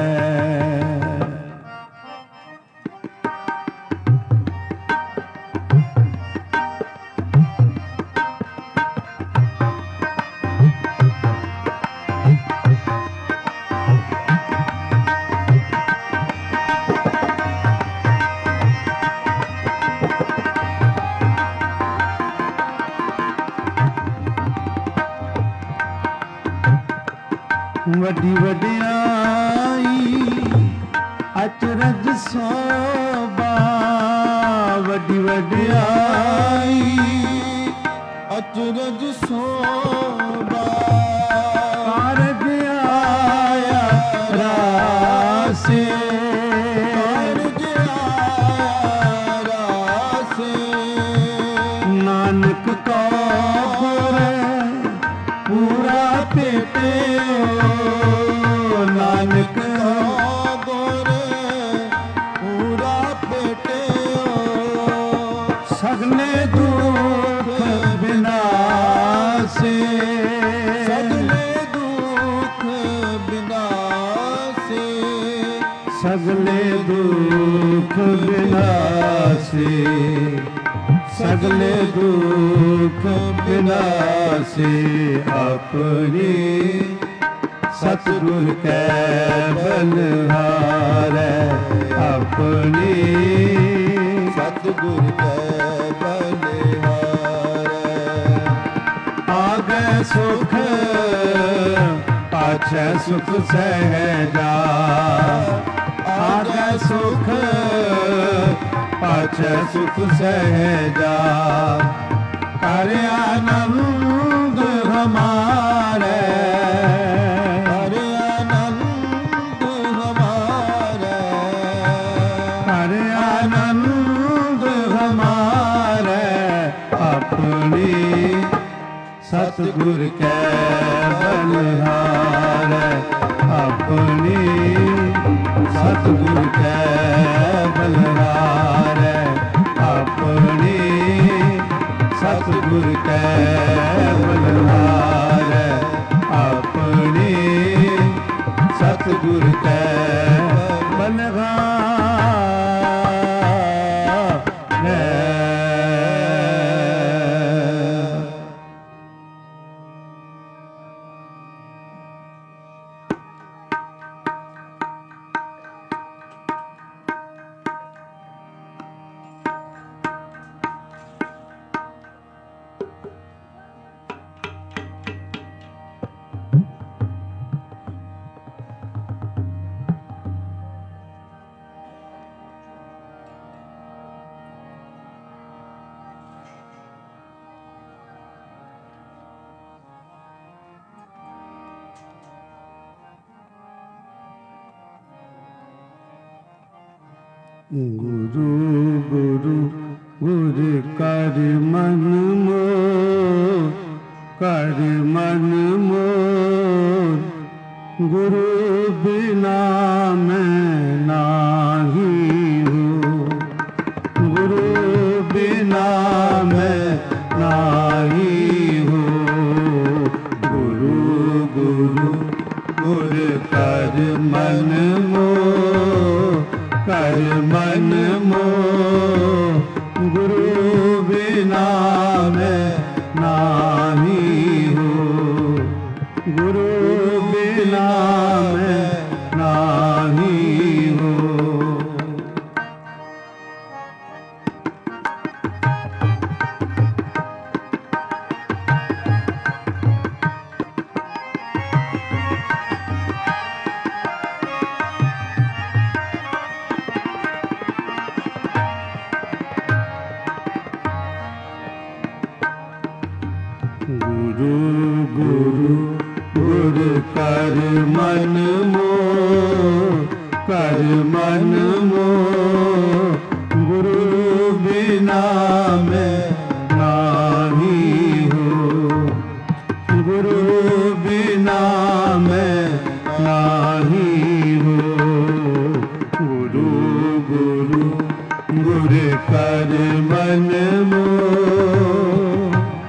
ਵੱਡੀ ਵਡਿਆਈ ਅਚਰਜ ਸੋਭਾ, ਵੱਡੀ ਵਡਿਆਈ अचरज शोभा, ਕਾਰਜ ਆਇਆ ਰਾਸੇ, कारज आया रासे, ਨਾਨਕ ਕੋ ਗੁਰ ਪੂਰਾ ਭੇਟਿਓ, ਨਾਨਕ गुर पूरा भेटियो, ਸਗਲੇ ਦੁਖ ਵਿਨਾਸੇ, सगले दुख विनाशे, सगले दुख विनाशे, सगले दुख विनाशे, अपने सतगुर कै बलिहारै, अपने सतगुर कै बलिहारै, आगै सुख पाछै सुख सहजा, आगै सुख पाछै सुख सहजा, कर आनंद हमारे, कर आनंद हमारे, कर आनंद हमारे, अपनी सतगुर कै बलिहारै, अपनी सतगुर कै बलिहारै, अपनी सतगुर कै बलिहारै, अपनी सतगुर कै बलिहारै। गुरु गुरु गुर कर मन मोर, कर मन मोर, गुरु बिना मैं नाही हूँ, गुरु बिना मैं नाही हूँ, गुरु गुरु गुर कर मन मोर, कर मन गुरु गुरु गुर कर मन मोह, कर मन मोह। गुरु बिना मैं नाही हो, गुरु बिना मैं नाही हो। गुरु गुरु गुर कर मन मोह।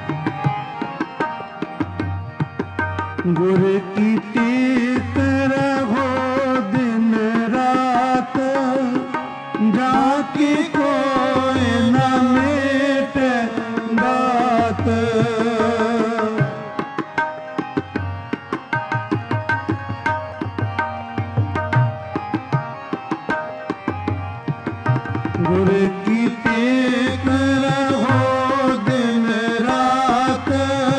गुर की टेक रहो दिन रात, जाके कोई न मेट बात। गुर की टेक रहो दिन रात,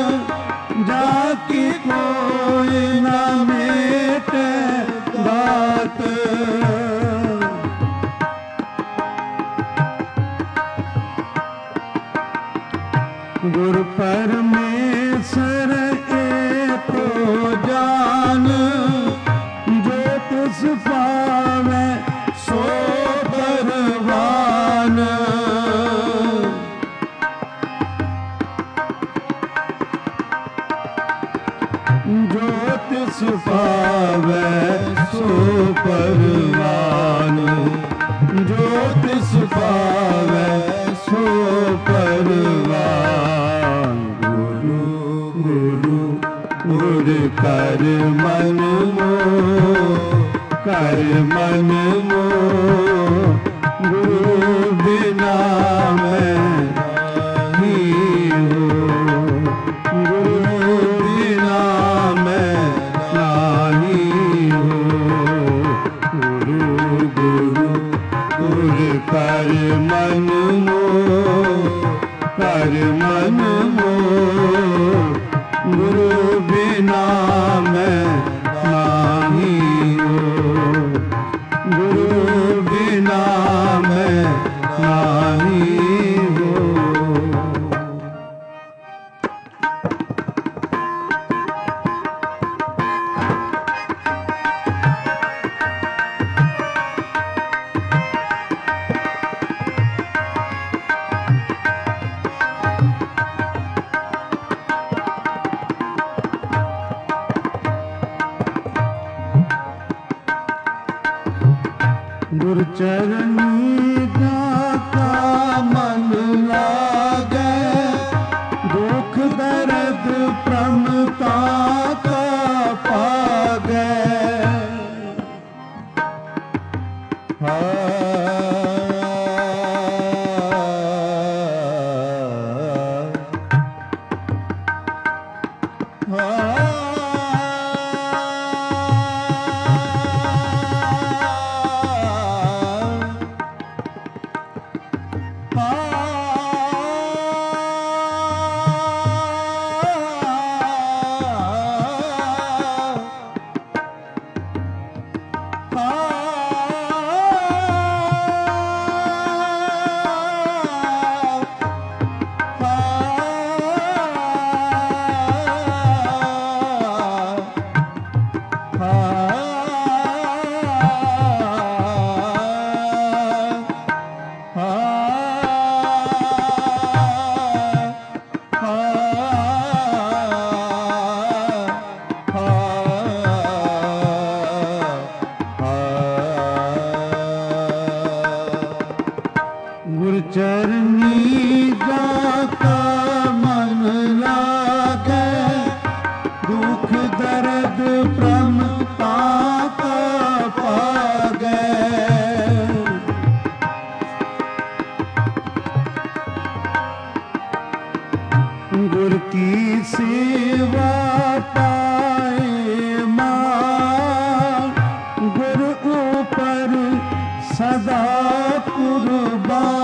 जाके कोई न मेट बात। गुर परमेश्वर एक जान, जो तिस पावे सो परवान। जो तिस पावे सो परवान, जो तिस पावे सो परवान। गुरु गुरु गुर कर मन मोह, कर मन मोह। गुरु बिना मैं नहीं हो, गुरु बिना मैं नहीं हो। गुरु गुरु गुर कर मन मोह, कर मन मोह। गुरु बिना मैं नाही हो, गुरु बिना मैं नाही हो। गुर चरनी गाता मन लागे, दुख दर्द प्रमता का पागे। गुर चरनी गाता मन लागे, दुख दर्द प्रमता का पागे। गुर की सेवा पाए मान, गुर ऊपर सदा कुर्बान।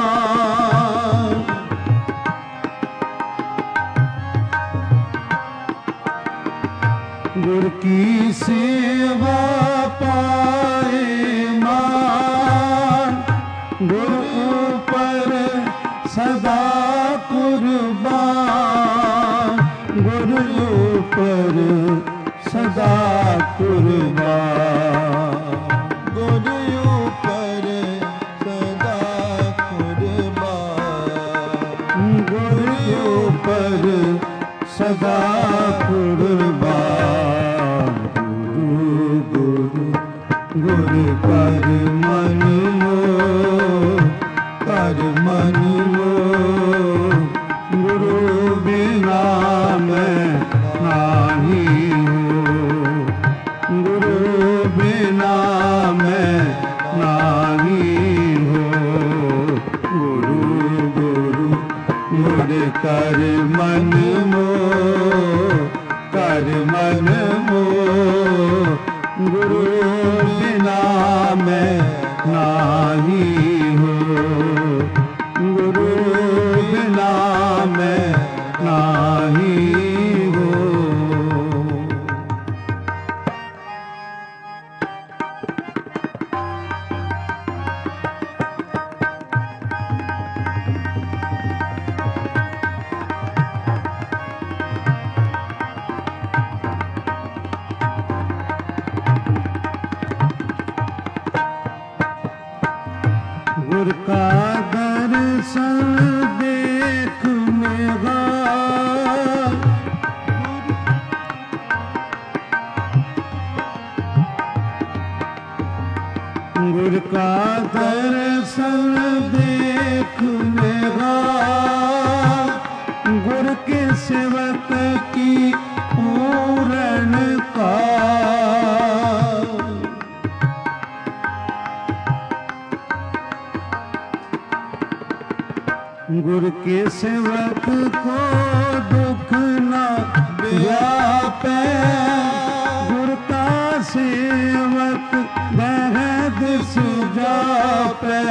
गुर की सेवा पाए मान, गुर ऊपर सदा कुर्बान। गुरु ऊपर सदा कुर्बान, गुरु ऊपर सदा कुर्बान, गुरु ऊपर सदा कुर्बान। गुरु गुरु गुरु कर मन मोह, कर मन मोह, गुरु बिना मैं नाही हूँ, गुरु बिना मैं नाही हूँ। गुरु गुरु गुरु कर मन मोह, कर मन मोह, गुरु बिना मैं नाही हूँ, गुरु बिना मैं नाही हूँ। गुर का दर्शन देख मेरा, गुर का दर्शन देख मेरा, गुर के सेवक की पूरन का। गुरु के सेवक को दुख न व्यापे, गुरु का सेवक बेहद सुजापे।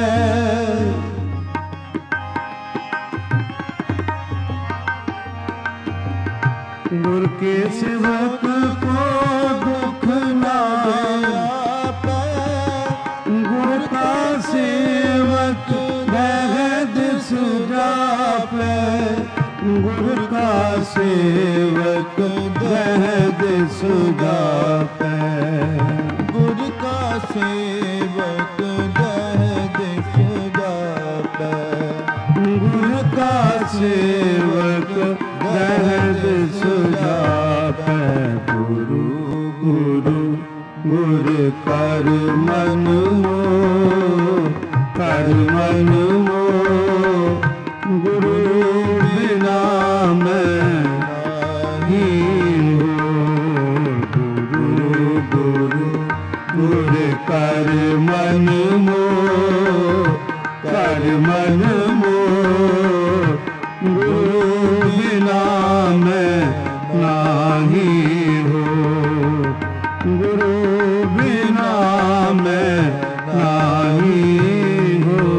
गुरु के सेवक को दुख न व्यापे, गुरु का सेवक बेहद सुजापे, गुरु का सेवक बेहद सुजापे, गुरु का सेवक बेहद सुजापे, गुरु का सेवक बेहद सुजापे। गुरु गुरु गुरु कर मन मोह, कर मन मोह, गुरु बिना मैं नाही हूँ। गुरु गुरु गुरु कर मन मोह, कर मन मोह, गुरु बिना मैं नाही हूँ, गुरु बिना मैं नाही हूँ।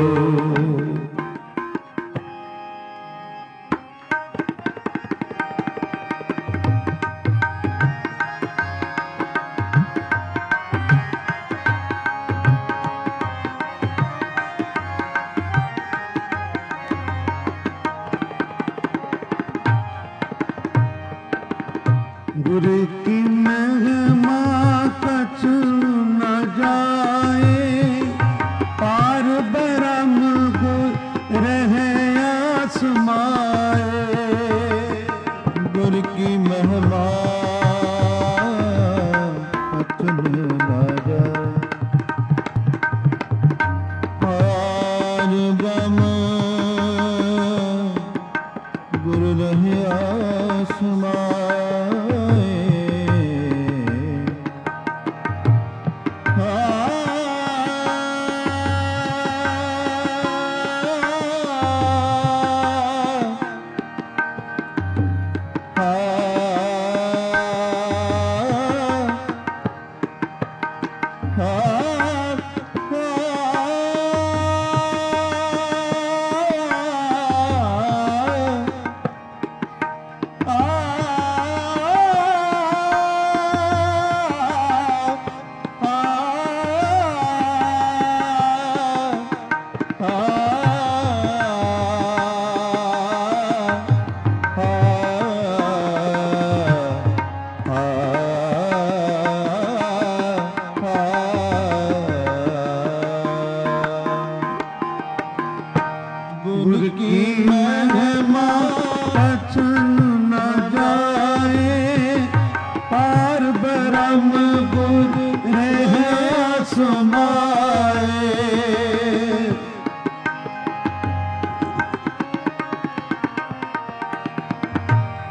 गुरु की महिमा कछु न जाए, पार ब्रह्म गुर रहे आसमाए। गुरु की महिमा कछु न जाए, पार ब्रह्म गुरु रहे आसमाए।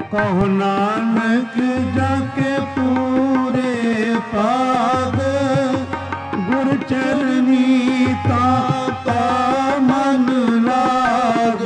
ਕਹੋ ਨਾਨਕ ਜਾਕੇ ਪੂਰੇ ਪਾਗ ਗੁਰ ਚਰਨੀ ਤਾ ਮਨ ਲਾਗ।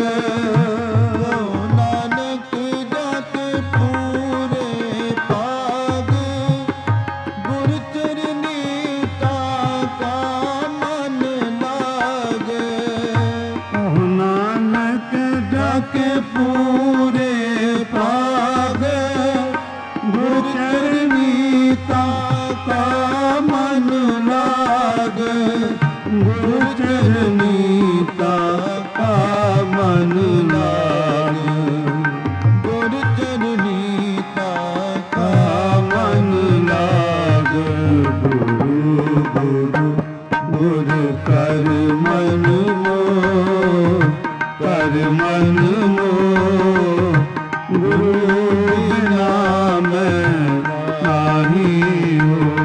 ਨਾਨਕ ਜਾਕੇ ਪੂਰੇ ਪਾਗ ਗੁਰ ਚਰਨੀ ਤਾ ਮਨ ਲਾਗ। ਕਹੋ ਨਾਨਕ ਜਾਕੇ ਪੂਰੇ ਪਾਗ ਗੁਰ ਚਰਨੀ ਤਾ ਮਨ ਲਾਗ। ਗੁਰ ਚਰਨੀ ਤਾ ਮਨ ਲਾਗ। ਗੁਰ ਚਰਨੀ ਤਾ ਮਨ ਲਾਗ। ਗੁਰੂ ਗੁਰੂ ਗੁਰ ਕਰ ਮਨ ਮੋਹ ਕਰ ਮਨ ਮੋਹ। ਗੁਰੂ ਬਿਨਾ ਮੈਂ ਨਾਹੀ ਹੋ।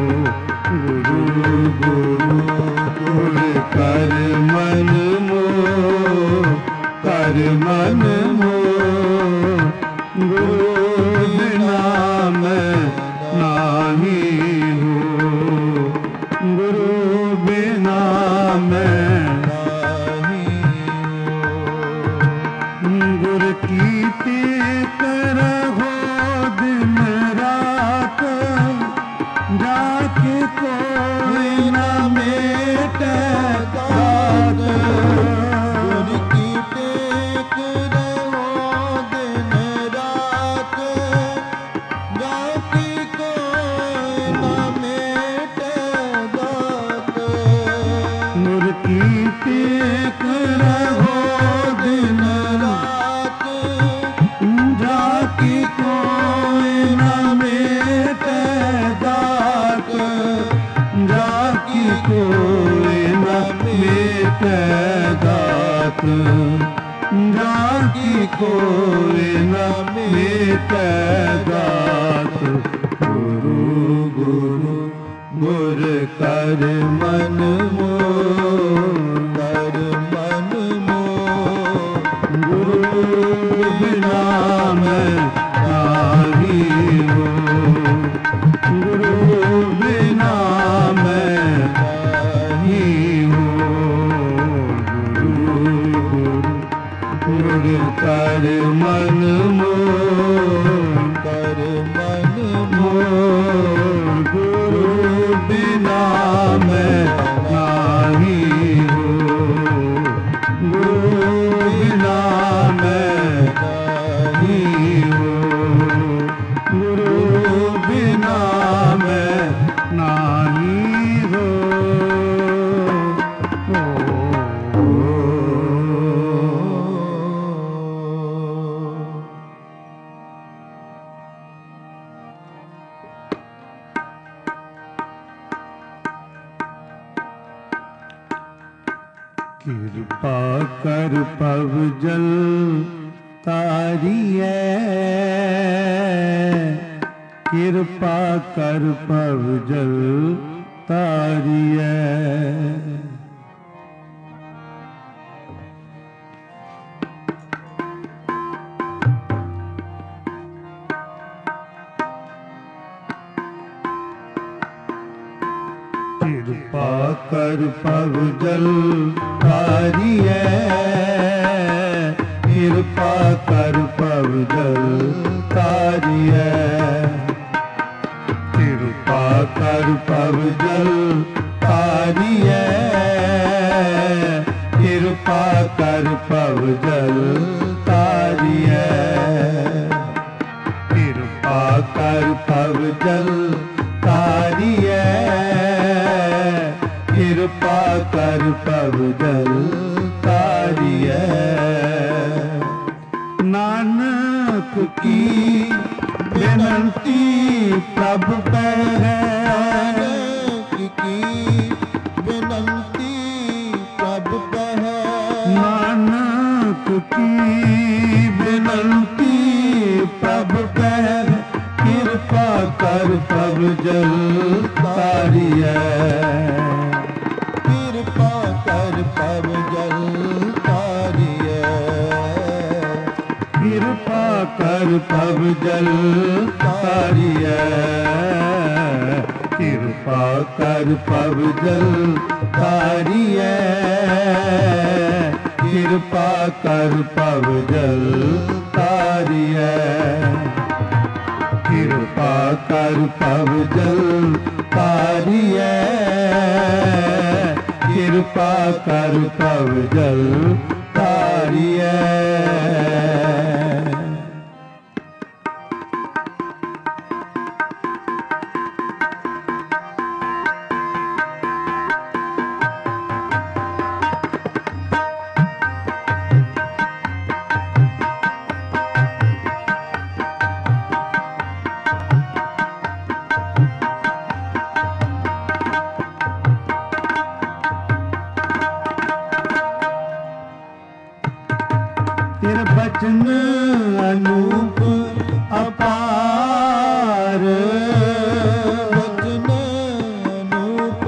ਗੁਰੂ ਗੁਰੂ ਗੁਰ ਕਰ ਮਨ ਮੋਹ ਕਰ ਮਨ ਮੋਹ। ਗੁਰੂ ਬਿਨਾ ਮੈਂ ਨਾਹੀ ਹੋ। ਗੁਰੂ ਬਿਨਾ ਮੈਂ ਗੁਰ ਕੀ ਟੇਕ ਰਹੋ ਦਿਨ ਰਾਤ। ਜਾ ਕੇ ਕੋਈ ਨਾ ਮੇਟੈ ਦਾਤ। ਗੁਰ ਕੀ ਟੇਕ ਰਹੋ ਦਿਨ ਰਾਤ। ਜਾ ਕੇ ਕੋਈ ਨਾ ਮੇਟੈ ਦਾਤ। ਗੁਰ ਕੀ ਟੇਕ ਰਹੋ ਦਿਨ ਰਾਤ। ਜਾ ਕੇ ਕੋਈ ਨਾ ਮੇਟੈ ਦਾਤ। ਜਾ ਕੇ ਕੋਈ ਨਾ ਮੇਟੈ ਦਾਤ। ਜਾ ਕੇ ਕੋਈ ਨਾ ਮੇਟੈ ਦਾਤ। ਗੁਰੂ ਗੁਰੂ ਗੁਰ ਕਰ ਮਨ ਮੋਹ ਕਰ ਮਨ ਮੋਹ। ਗੁਰੂ ਬਿਨਾ ਮੈਂ ਨਾਹੀ ਹੋ। ਗੁਰੂ ਬਿਨਾ ਮੈਂ ਨਾਹੀ ਹੋ। ਗੁਰੂ ਗੁਰੂ ਗੁਰ ਕਰ ਮਨ ਮੋਹ ਕਰ ਮਨ ਮੋਹ। ਗੁਰੂ ਬਿਨਾ ਮੈਂ ਨਾਹੀ ਹੋ। ਗੁਰੂ ਬਿਨਾ ਮੈਂ ਨਾਹੀ ਹੋ। ਗੁਰੂ ਬਿਨਾ ਮੈਂ ਨਾਹੀ ਹੋ। ਕਿਰਪਾ ਕਰ ਪਵ ਜਲ ਤਾਰੀਐ। ਕਿਰਪਾ ਕਰ ਪਵ ਜਲ ਤਾਰੀਐ। ਕਿਰਪਾ ਕਰ ਪਵ ਜਲ ਤਾਰੀਐ। ਕਿਰਪਾ ਕਰ ਪਵ ਜਲ ਤਾਰੀਐ। ਕਿਰਪਾ ਕਰ ਪਵ ਜਲ ਤਾਰੀਐ। ਕਿਰਪਾ ਕਰ ਪਵ ਜਲ ਤਾਰੀਐ। ਕਿਰਪਾ ਕਰ ਪਵ ਜਲ ਤਾਰੀਐ। ਕਿਰਪਾ ਕਰ ਪਵ ਜਲ ਤਾਰੀਐ। ਨਾਨਕ ਕੀ ਬੇਨੰਤੀ ਪ੍ਰਭ ਪਹਿ। ਨਾਨਕ ਕੀ ਬੇਨੰਤੀ ਪ੍ਰਭ ਪਹਿ। ਨਾਨਕ ਕੀ ਬੇਨੰਤੀ ਪ੍ਰਭ ਪਹਿ। ਕਿਰਪਾ ਕਰ ਪਵ ਜਲ ਤਾਰੀਐ। ਕਿਰਪਾ ਕਰ ਪਵ ਜਲ ਤਾਰੀਐ। कृपा कर पब जल तारिय कृपा कर पब जल तारिय कृपा कर पब जल तारिय कृपा कर पब जल तारिय कृपा कर पब जल तारिय तेरे बचन अनूप अपार वचन अनूप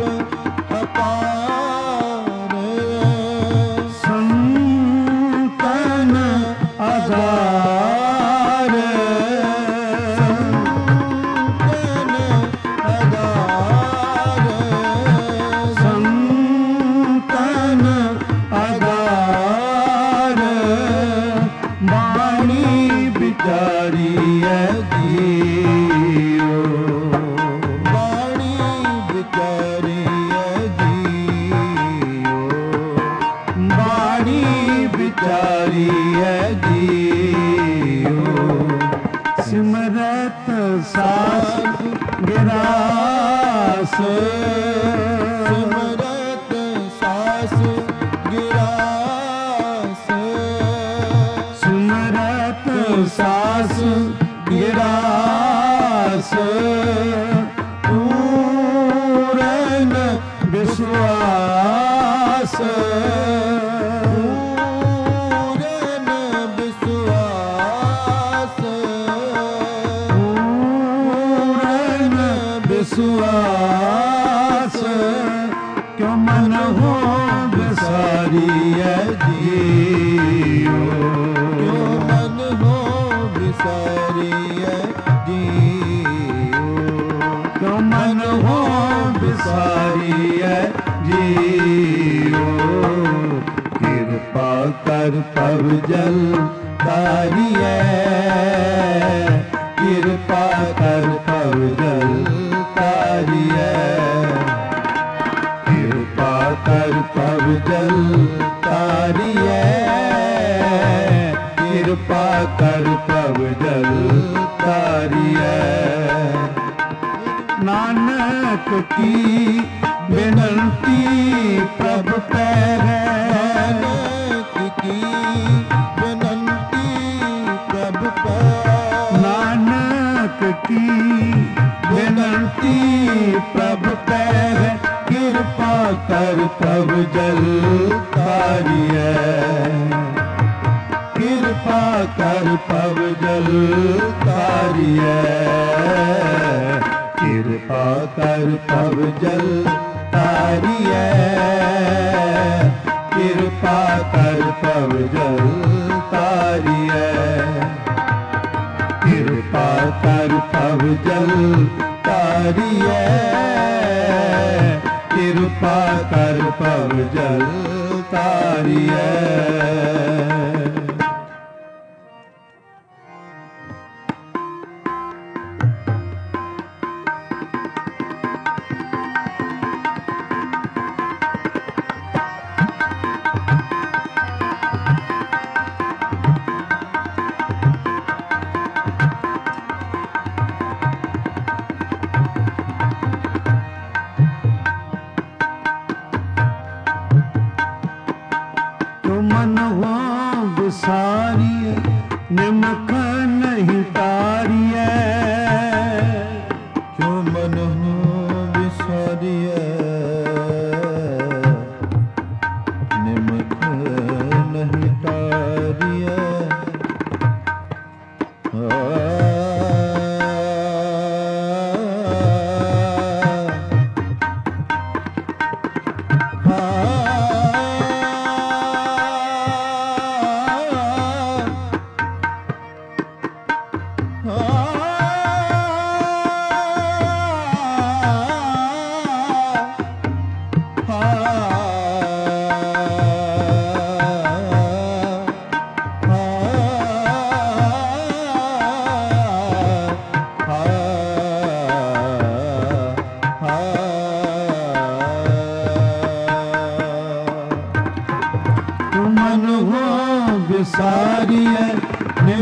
अपार संतन आधार संतन आधार संतन आधार वाणी बिचारिय जियो वाणी विचारिय जियो वाणी बिचारिय जियो सिमरत सास गिरास सिमरत सास गिरास सिमरत सास गिरास पूरन विश्वास पूरन विश्वास पूरन विश्वास क्यों मन हो विसारिय जियो क्यों मन हो विसारिय जियो क्यों मन हो विसारिय जियो कृपा कर पब जल तारिय कृपा कर पब जल तारिय कृपा कर पब जल तारिय कृपा कर पब जल तारिय नानक की विनती प्रभ पे है नानक की विनती प्रभ पर नानक की विनती प्रभ पे है कृपा कर प्रभ जल तारिय कृपा कर प्रभ जल तारिय कृपा कर प्रभ जल तारिय कृपा कर प्रभ जल तारिय कृपा कर प्रभ जल तारिय कृपा कर प्रभ जल तारिय तो मन हो विसारिय निमक नहीं तारिय क्यों मन हो विसारिय निमक नहीं तारिय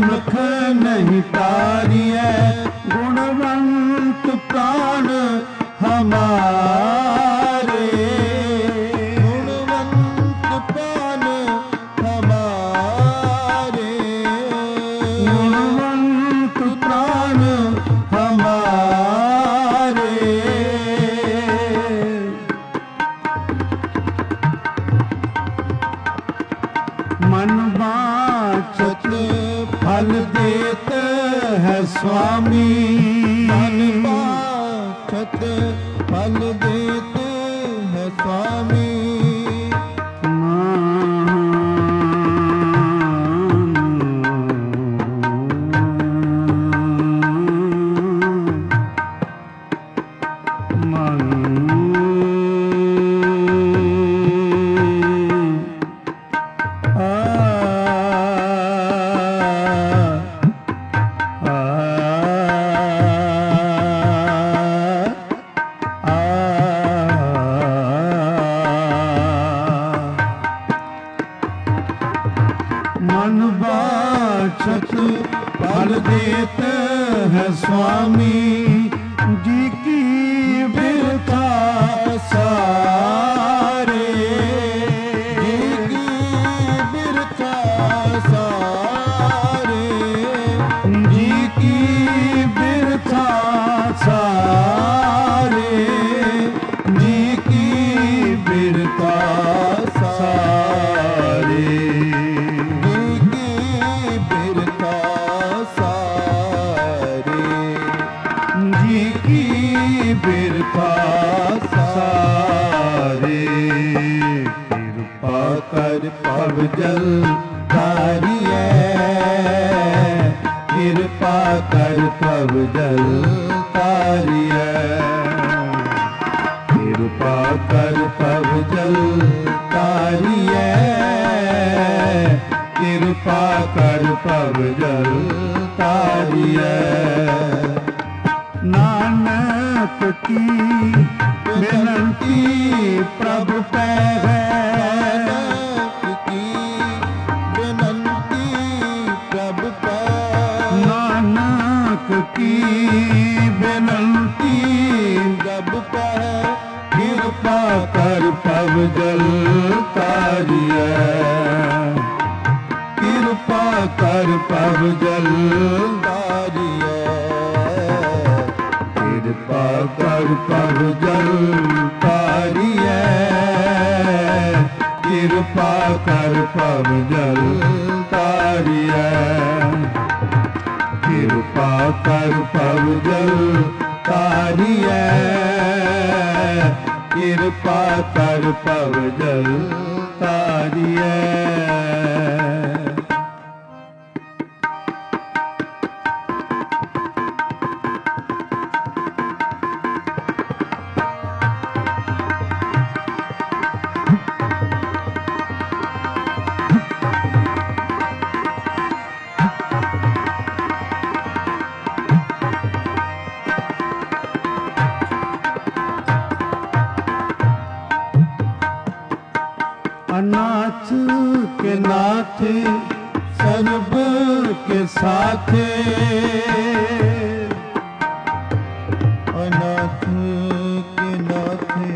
गुरमुख नहीं तारिय गुणवंत प्राण हमारे गुणवंत प्राण हमारे गुणवंत प्राण हमारे मन वांछत फल देत है स्वामी मन वांछत फल देते है स्वामी मन वांछत फल देत है स्वामी जी की बिरथा सारे जी की बिरथा सारे जी की बिरथा सारे जी की बिरथा सारे जी की बिरथा सारे कृपा कर पव जल तारिय कृपा कर पव जल तारिय कृपा कर पव जल तारिय कृपा कर पव जल तारिय नानक की विनती प्रभु पे है नानक की विनती प्रभु पे नानक की विनती प्रभु पे कृपा कर पव जल तारिय कृपा कर पव जल तारिय कृपा कर पव जल तारिय कृपा कर पव जल तारिय कृपा कर पव जल तारिय कृपा कर पव जल तारिय अनाथ के नाथ सर्व के साथे अनाथ के नाथे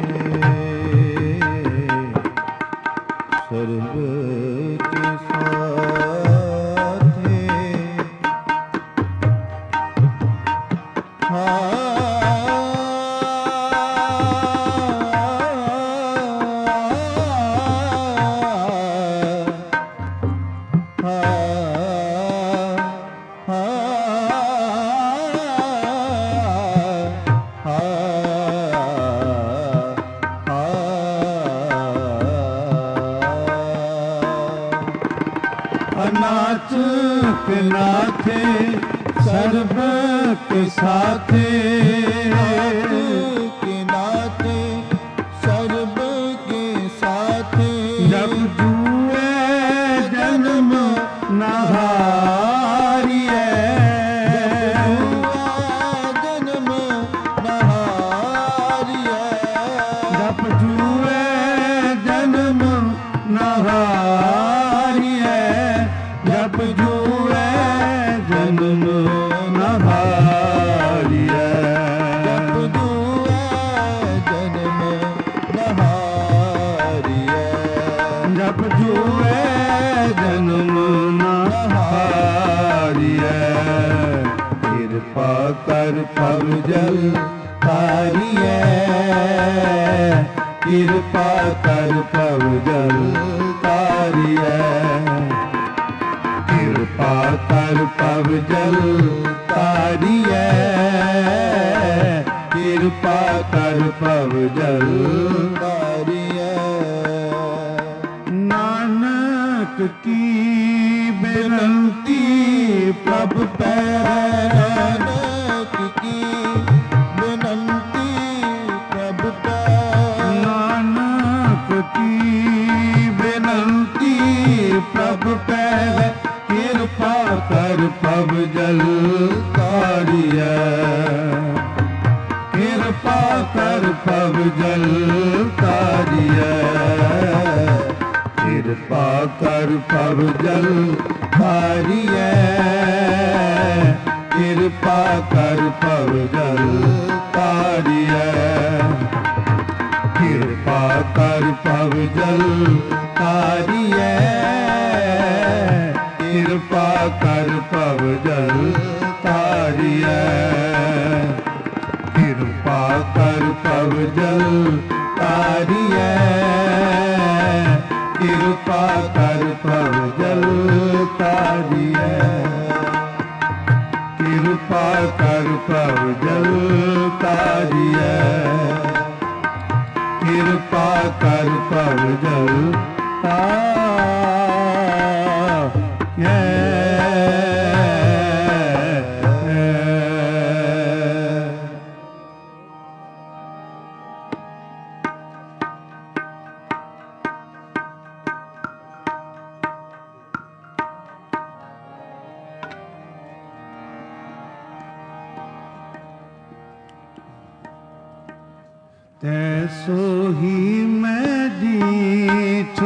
सर्व के साथे अनाथ के नाथे सर्व के साथे के नाथे सर्व के साथे जब जुए जन्म नहारिए जन्म नहारिए जब जुए जन्म नहारिए जब जुए ਜਨਮ ਨ ਹਾਰੀਐ। ਜਪ ਜੂਐ ਜਨਮ ਨ ਹਾਰੀਐ। ਜਪ ਜੂਐ ਜਨਮ ਨ ਹਾਰੀਐ। ਕਿਰਪਾ ਕਰ ਭਵ ਜਲ ਤਾਰੀਐ। ਕਿਰਪਾ ਕਰ ਭਵ ਜਲ ਤਾਰੀਐ। ਕਿਰਪਾ ਕਰ ਭਵ ਜਲ ਤਾਰੀਐ। ਕਿਰਪਾ ਕਰ ਭਵ ਜਲ ਤਾਰੀਐ। ਨਾਨਕ ਕੀ ਬੇਨੰਤੀ ਪ੍ਰਭ ਪੈਰੈ। ਨਾਨਕ ਕੀ ਬੇਨੰਤੀ ਪ੍ਰਭ ਪੈਰੈ। ਨਾਨਕ ਕੀ ਬੇਨੰਤੀ ਪ੍ਰਭ ਪੈਰੈ। ਕਿਰਪਾ ਕਰ ਭਵ ਜਲ ਤਾਰੀਐ। ਕਿਰਪਾ ਕਰ ਭਵ ਜਲ ਤਾਰੀਐ। ਕਿਰਪਾ ਕਰ ਭਵ ਜਲ ਤਾਰੀਐ। ਕਿਰਪਾ ਕਰ ਭਵ ਜਲ ਤਾਰੀਐ। ਕਿਰਪਾ ਕਰ ਭਵ ਜਲ ਤਾਰੀਐ। ਕਿਰਪਾ ਕਰ ਭਵ ਜਲ ਤਾਰੀਐ। ਕਿਰਪਾ ਕਰ ਭਵ ਜਲ ਤਾਰੀਐ। ਕਿਰਪਾ ਕਰ ਭਵ ਜਲ ਤਾਰੀਐ। ਕਿਰਪਾ ਕਰ ਭਵ ਜਲ ਤਾਰੀਐ। ਕਿਰਪਾ ਕਰ ਭਵ ਜਲ ਤਾਰੀਐ। ਤੈਸੋ ਹੀ ਮੈਂ ਜੀਠ।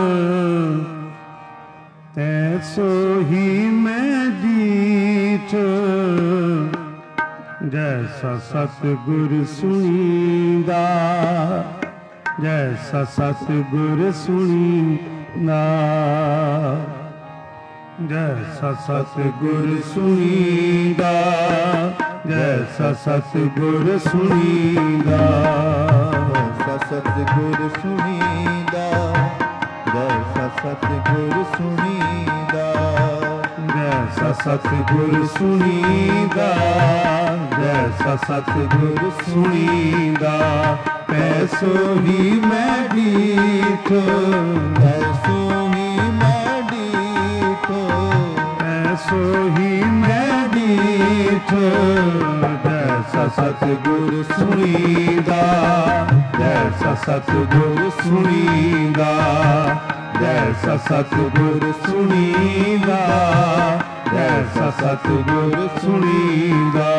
ਤੈਸੋ ਹੀ ਮੈਂ ਜੀਠ। ਜੈਸਾ ਸਤਿਗੁਰ ਸੁਣੀਂਦਾ। ਜੈਸਾ ਸਤਿਗੁਰ ਸੁਣੀਂਦਾ। ਜੈਸਾ ਸਤਿਗੁਰ ਸੁਣੀਂਦਾ। ਜੈਸਾ ਸਤਿਗੁਰ ਸੁਣੀਂਦਾ। ਜੈਸਾ ਸਤਿਗੁਰ ਸੁਣੀਂਦਾ। ਜੈਸਾ ਸਤਿਗੁਰ ਸੁਣੀਂਦਾ। ਜੈਸਾ ਸਤਿਗੁਰ ਸੁਣੀਂਦਾ। ਜੈਸਾ ਸਤਿਗੁਰ ਸੁਣੀਂਦਾ। ਤੈਸੋ ਹੀ ਮੈਂ ਡੀਠ। ਤੈਸੋ ਹੀ ਮੈਂ ਡੀਠ। ਤੈਸੋ ਹੀ ਮੈਂ ਡੀਠ। ਜੈਸਾ ਸਤਿਗੁਰ ਸੁਣੀਂਦਾ। ਜੈਸਾ ਸਤਿਗੁਰ ਸੁਣੀਂਦਾ। ਜੈਸਾ ਸਤਿਗੁਰ ਸੁਣੀਂਦਾ। ਜੈਸਾ ਸਤਿਗੁਰ ਸੁਣੀਂਦਾ।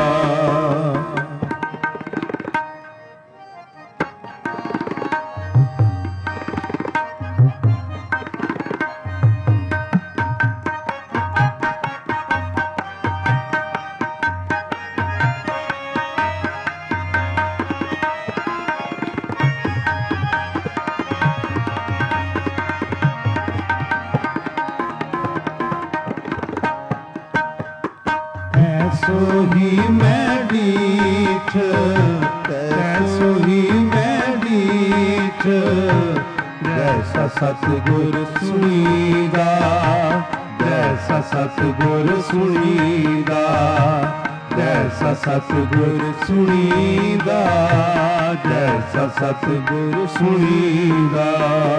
ਤੈਸੋ ਹੀ ਮੈਂ ਡੀਠ। ਤੈਸੋ ਹੀ ਮੈਂ ਡੀਠ। ਜੈਸਾ ਸਤਿਗੁਰ ਸੁਣੀਂਦਾ। ਜੈਸਾ ਸਤਿਗੁਰ ਸੁਣੀਂਦਾ। ਜੈਸਾ ਸਤਿਗੁਰ ਸੁਣੀਂਦਾ। ਜੈਸਾ ਸਤਿਗੁਰ ਸੁਣੀਂਦਾ।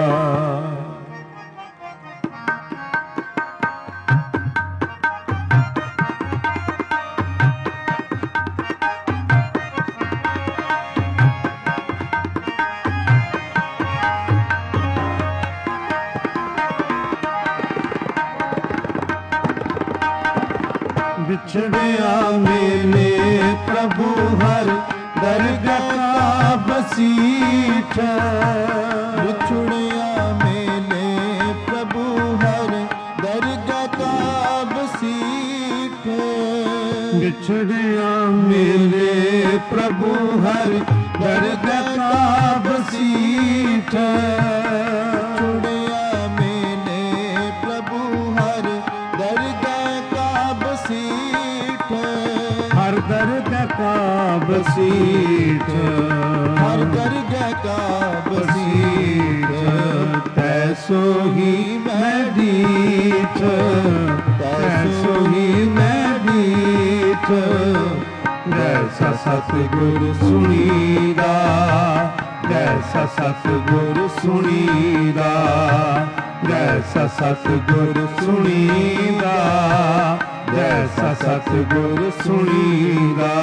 ਵਿਛੜਿਆ ਮੇਲੇ ਪ੍ਰਭੂ ਹਰ ਦਰਗਾਹ ਕਾ ਬਸੀਠ। ਵਿਛੜਿਆ ਮੇਲੇ ਪ੍ਰਭੂ ਹਰ ਦਰਗਾਹ ਕਾ ਬਸੀਠ। ਵਿਛੜਿਆ ਮੇਰੇ ਪ੍ਰਭੂ ਹਰਿ ਦਰਗਹ ਕਾ ਬਸੀਠ। ਛੁੜਿਆ ਮੈਨੇ ਪ੍ਰਭੂ ਹਰ ਦਰਗਹ ਕਾ ਬਸੀਠ। ਹਰ ਦਰਗਹ ਕਾ ਬਸੀਠ। ਹਰ ਦਰਗਹ ਕਾ ਬਸੀਠ। ਤੈਸੋ ਹੀ ਮੈਂ ਡੀਠ। ਤੈਸੋ ਹੀ ਮੈਂ ਡੀਠ। ਜੈਸਾ ਸਤਿਗੁਰ ਸੁਣੀਦਾ। ਜੈਸਾ ਸਤਿਗੁਰ ਸੁਣੀਦਾ। ਜੈਸਾ ਸਤਿਗੁਰ ਸੁਣੀਦਾ। ਜੈਸਾ ਸਤਿਗੁਰ ਸੁਣੀਦਾ।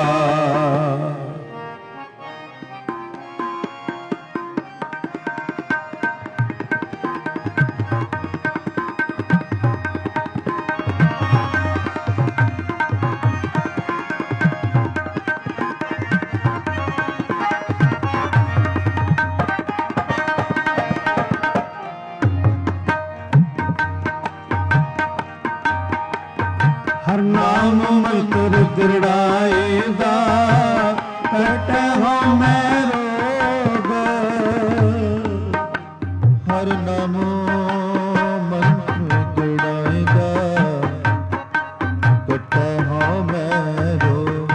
ਹਰ ਨਾਮ ਮੰਤਰ ਦ੍ਰਿੜਾਏ ਦਾ ਕਟੈ ਹੋ ਮੈਂ ਰੋਗ। ਹਰ ਨਾਮ ਮੰਤਰ ਦ੍ਰਿੜਾਏਗਾ ਕਟੈ ਹੋ ਮੈਂ ਰੋਗ।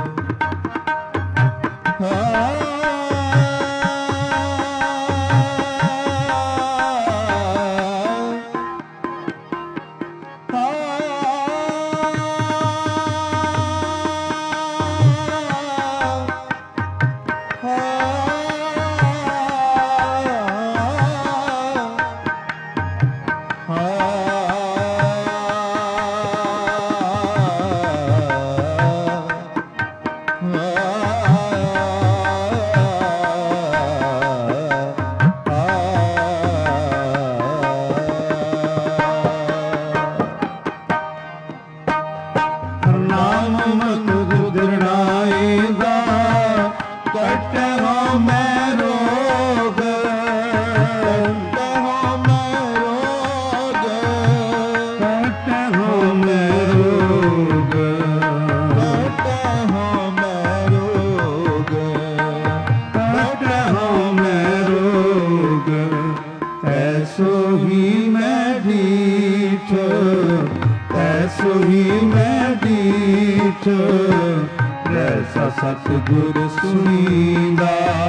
ਜੈਸਾ ਸਤਿਗੁਰ ਸੁਣੀਦਾ।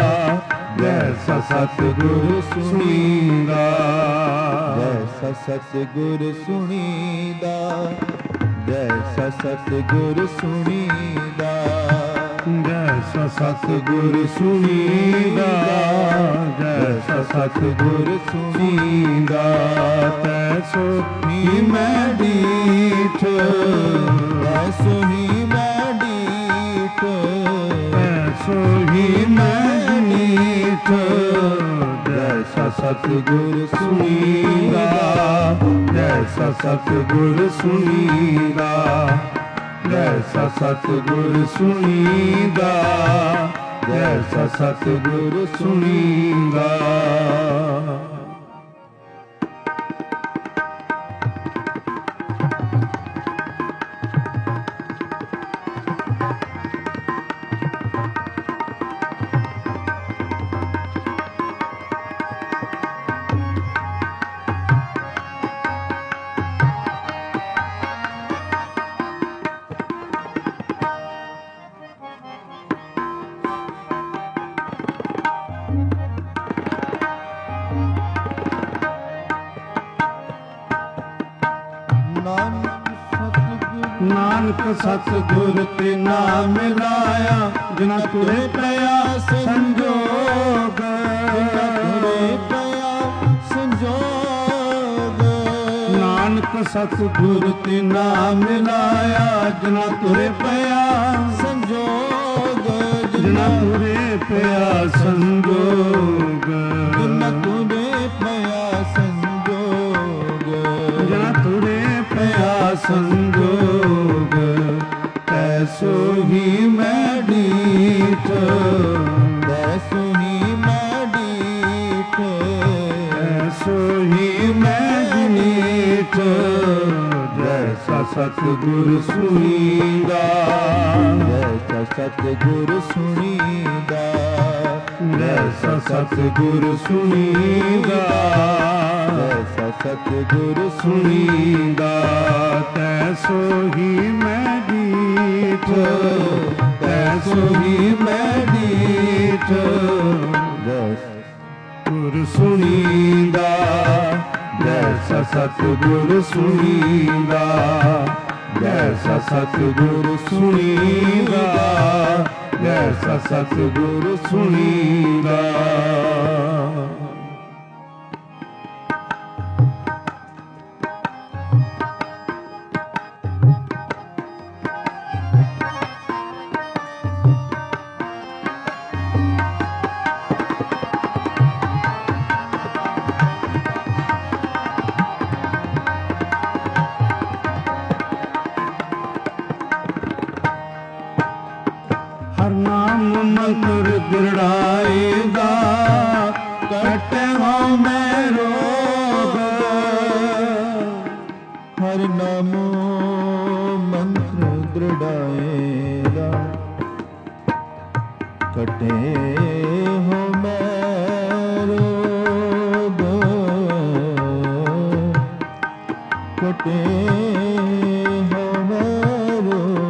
ਜੈਸਾ ਸਤਿਗੁਰ ਸੁਣੀਦਾ। ਜੈਸਾ ਸਤਿਗੁਰ ਸੁਣੀਦਾ। ਜੈਸਾ ਸਤਿਗੁਰ ਸੁਣੀਦਾ। ਜੈਸਾ ਸਤਿਗੁਰ ਸੁਣੀਦਾ। ਜੈਸਾ ਸਤਿਗੁਰ ਸੁਣੀਦਾ। ਤੈਸੋ ਹੀ ਮੈਂ ਡੀਠ। ਤੈਸੋ ਹੀ ਮੈਂ ਡੀਠ। ਤੈਸੋ ਹੀ ਮੈਂ ਡੀਠ। ਜੈਸਾ ਸਤਿਗੁਰ ਸੁਣੀਦਾ। ਜੈਸਾ ਸਤਿਗੁਰ ਸੁਣੀਦਾ। ਜੈਸਾ ਸਤਿਗੁਰ ਸੁਣੀਦਾ। ਜੈਸਾ ਸਤਿਗੁਰ ਸੁਣੀਦਾ। ਨਾਨਕ ਸਤਿਗੁਰ ਤੇ ਨਾਮ ਮਿਲਾਇਆ। ਜਿਨਾ ਤੁਰੇ ਪਿਆ ਸੰਜੋਗ। ਤੁਰੇ ਪਿਆ ਸੰਜੋਗ। ਨਾਨਕ ਸਤਿਗੁਰ ਤੇ ਨਾਮ ਮਿਲਾਇਆ। ਜਿਨਾ ਤੁਰੇ ਪਿਆ ਸੰਜੋਗ। ਜਿਨਾ ਤੁਰੇ ਪਿਆ ਸੰਜੋਗ। ਜਿਨਾ ਤੁਰੇ ਪਿਆ ਸੰਜੋਗ। ਜਿਨਾ ਤੁਰੇ ਪਿਆ ਸੰਜੋਗ। ਤੈਸੋ ਹੀ ਮੈਂ ਡੀਠ। ਤੈਸੋ ਹੀ ਮੈਂ ਡੀਠ। ਤੈਸੋ ਹੀ ਮੈਂ ਡੀਠ। ਜੈਸਾ ਸਤਿਗੁਰ ਸੁਣੀਂਦਾ, ਜੈਸਾ ਸਤਿਗੁਰ ਸੁਣੀਂਦਾ, ਜੈਸਾ ਸਤਿਗੁਰ ਸੁਣੀਂਦਾ, ਜੈਸਾ ਸਤਿਗੁਰ ਸੁਣੀਂਦਾ, ਤੈਸੋ ਹੀ ਮੈਂ ਡੀਠ, ਤੈਸੋ ਹੀ ਮੈਂ ਡੀਠ, ਗੁਰ ਸੁਣੀਂਦਾ, ਜੈਸਾ ਸਤਿਗੁਰ ਸੁਣੀਂਦਾ, ਜੈਸਾ ਸਤਿਗੁਰ ਸੁਣੀਂਦਾ, ਜੈਸਾ ਸਤਿਗੁਰ ਸੁਣੀਂਦਾ। ਮੰਤਰ ਦ੍ਰਿੜਾਏਗਾ, ਕੱਟੇ ਹੋ ਮੈਂ ਰੋਗ, ਹਰਿ ਨਾਮੋ ਮੰਤਰ ਦ੍ਰਿੜਾਏਗਾ, ਕਟੇ ਹੋ ਮੈਂ ਰੋਗ, ਕਟੇ ਹੋ ਮੈਂ ਰੋਗ।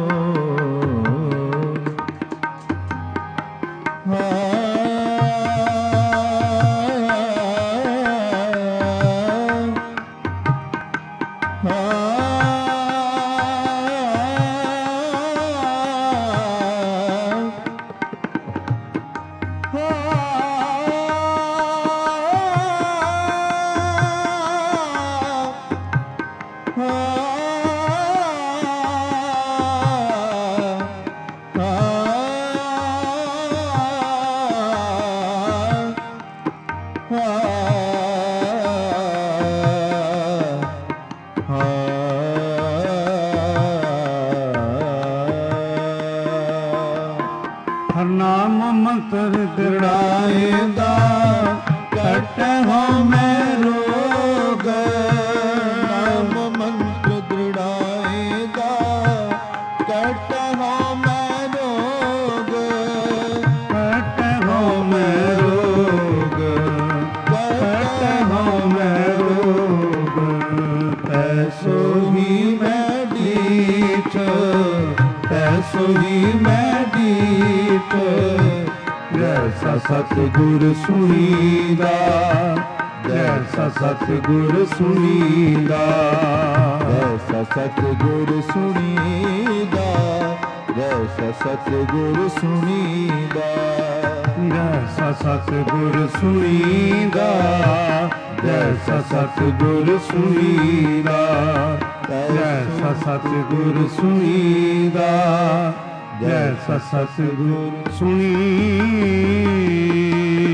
ਹਰਨਾਮ ਮੰਤਰ ਦ੍ਰਿੜਾਏਗਾ, ਕੱਟੇ ਹੋ ਮੈਂ ਰੋਗ, ਨਾਮ ਮੰਤਰ ਦ੍ਰਿੜਾਏਗਾ, ਕੱਟੇ ਹੋ ਮੈਂ ਰੋਗ, ਕੱਟੇ ਹੋ ਮੈਂ ਰੋਗ, ਕੱਟੇ ਹੋ ਮੈਂ ਰੋਗ, ਤੈਸੋ ਹੀ ਮੈਂ ਡੀਠ, ਤੈਸੋ ਹੀ ਮੈਂ ਡੀਠ, ਜੈਸਾ ਸਤਿਗੁਰ ਸੁਣੀਂਦਾ, ਜੈਸਾ ਸਤਿਗੁਰ ਸੁਣੀਂਦਾ, ਜੈਸਾ ਸਤਿਗੁਰ ਸੁਣੀਂਦਾ, ਜੈਸਾ ਸਤਿਗੁਰ ਸੁਣੀਂਦਾ, ਜੈਸਾ ਸਤਿਗੁਰ ਸੁਣੀਂਦਾ, ਜੈਸਾ ਸਤਿਗੁਰ ਸੁਣੀਂਦਾ, ਜੈਸਾ ਸਤਿਗੁਰ ਸੁਣੀਂਦਾ, ਜੈਸਾ ਸਤਿਗੁਰ ਸੁਣੀਂਦਾ।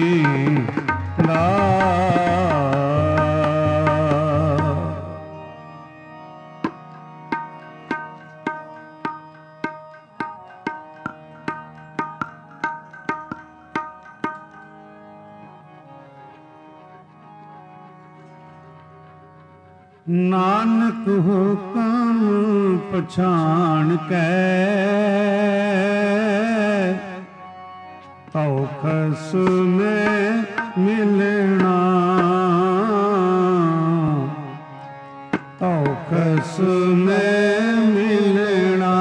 ਨਾਨਕ ਹੁਕਮ ਪਛਾਣ ਕੇ, ਔਖਸ ਮੈਂ ਮਿਲਣਾ, ਔਖਸ ਮੈਂ ਮਿਲਣਾ,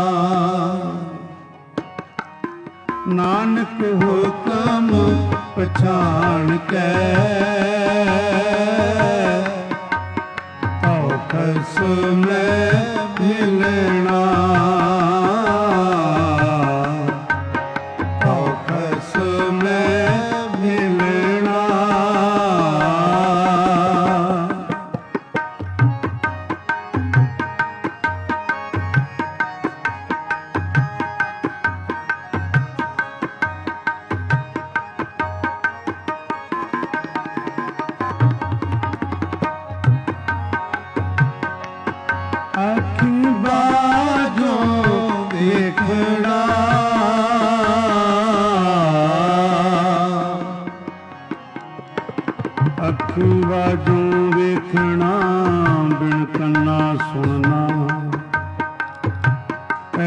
ਨਾਨਕ ਹੁਕਮ ਪਛਾਣ ਕੇ, ਔਖਸ ਮੈਂ ਮਿਲਣਾ, ਔਖਸ ਮੈਂ ਮਿਲਣਾ।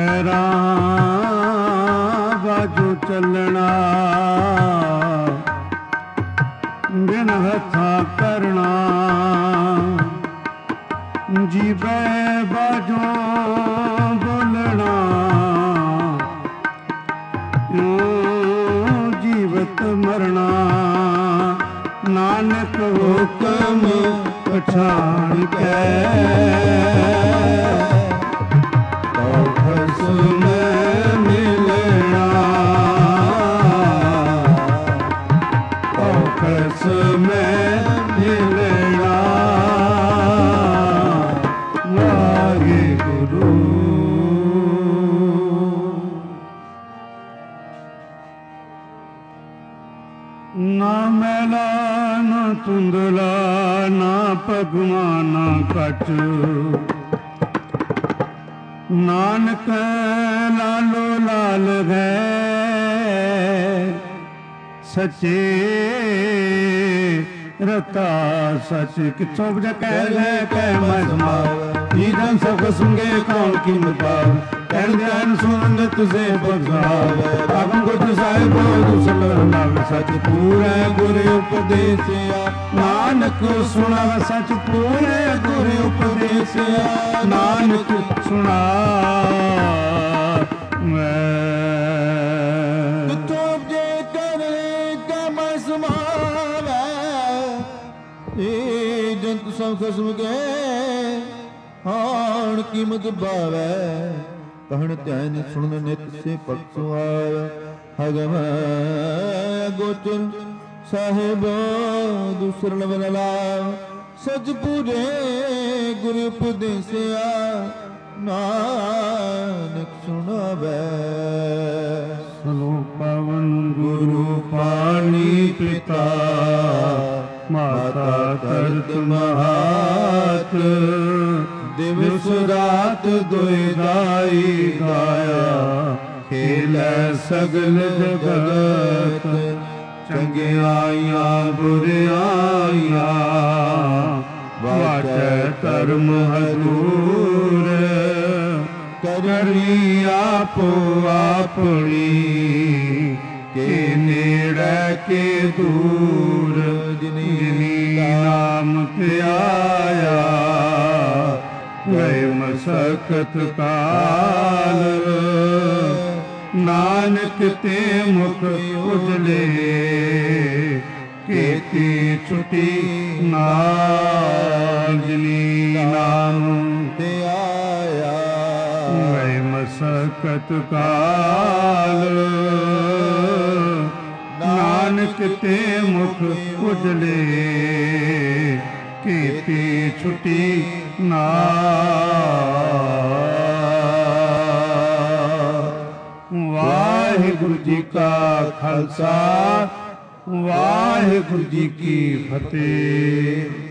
ਪੈਰਾਂ ਬਾਝੋਂ ਚੱਲਣਾ, ਬਿਨ ਹੱਥਾਂ ਕਰਨਾ, ਜੀਵੇ ਬਾਝੋਂ ਬੋਲਣਾ, ਜੀਵਤ ਮਰਨਾ, ਨਾਨਕ ਹੁਕਮ ਪਛਾਣ ਕੇ ਖਸਮ ਮਿਲਣਾ, ਖਸਮ ਮਿਲਣਾ। ਵਾਹਿਗੁਰੂ ਨਾ ਮੈਲਾ ਨਾ ਧੁੰਦਲਾ, ਨਾ ਭਗਵਾ ਨਾ ਘਟ, ਨਾਨਕ ਲਾਲੋ ਲਾਲ ਹੈ ਸੱਚੇ ਰਤਾ ਸੱਚ। ਕਿਥੋਂ ਬਜ ਕਹਿ ਲੈ ਕਹਿ ਮੈਂ ਸਮਾਵ, ਜੀ ਜਨ ਸਭ ਸੁਣਗੇ ਕੌਣ ਕੀਮਤ ਪਾਵ, ਕਹਿਣ ਗਿਆਨ ਸੁਣ ਤੁਝੇ ਬਖਸ਼ਾਵ, ਆਗਮ ਗੁਰ ਸਾਹਿਬ ਦੁਸਲ ਨਾਮ ਸੱਚ ਪੂਰੇ ਗੁਰ ਉਪਦੇਸਿਆ, ਨਾਨਕ ਸੁਣਾ ਸੱਚ ਪੂਰੇ ਗੁਰ ਉਪਦੇਸਿਆ, ਨਾਨਕ ਸੁਣਾ ਮੈਂ। ਕਿਥੋਂ ਜੇ ਕਰੇ ਕੈ ਮੈਂ ਸਮਾਵੈ, ਇਹ ਜੰਤ ਸਭ ਖਸਮ ਗਏ ਹਾਣ ਕੀਮਤ ਬਾਵੈ, ਕਹਿਣ ਧਿਆਨ ਸੁਣ ਨਿਤ ਸੇ ਭਗਤ ਸੁਆਵੈ, ਹਗਮ ਗੋਚਰ ਸਾਹਿਬ ਦੁਸਰਨ ਬਨ ਲਾਵ, ਸਚ ਪੂਰੇ ਗੁਰ ਉਪਦੇਸਿਆ, ਨਾਨਕ ਸੁਣਾਵੈ। ਸਲੋ ਪਵਨ ਗੁਰੂ ਪਾਣੀ ਪਿਤਾ, ਮਾਤਾ ਧਰਤ ਮਹਾਤ, ਦਿਵਸ ਰਾਤ ਦੁਇ ਦਾਈ ਗਾਇਆ, ਖੇਲੈ ਸਗਲ ਜਗਤ, ਚੰਗਿਆਈਆਂ ਬੁਰਿਆਈਆਂ, ਵਾਚੈ ਧਰਮ ਹਜ਼ੂਰ, ਕਰਨੀ ਆਪੋ ਆਪਣੀ, ਕੇ ਨੇੜੇ ਕੇ ਦੂਰ, ਜਿਨੀ ਨਾਮ ਧਿਆਇਆ, ਗਏ ਮਸਕਤ ਕਾਲ, ਨਾਨਕ ਤੇ ਮੁਖ ਉਜਲੇ, ਕੀਤੀ ਛੁਟੀ ਨਾਲ, ਜਿਨੀ ਨਾਮ ਧਿਆਇਆ, ਗਏ ਮਸਕਤ ਕਾਲ, ਨਾਨਕ ਤੇ ਮੁਖ ਉਜਲੇ, ਕੀਤੀ ਛੁਟੀ ਨਾਲ। ਵਾਹਿਗੁਰੂ ਜੀ ਕਾ ਖਾਲਸਾ, ਵਾਹਿਗੁਰੂ ਜੀ ਕੀ ਫਤਿਹ।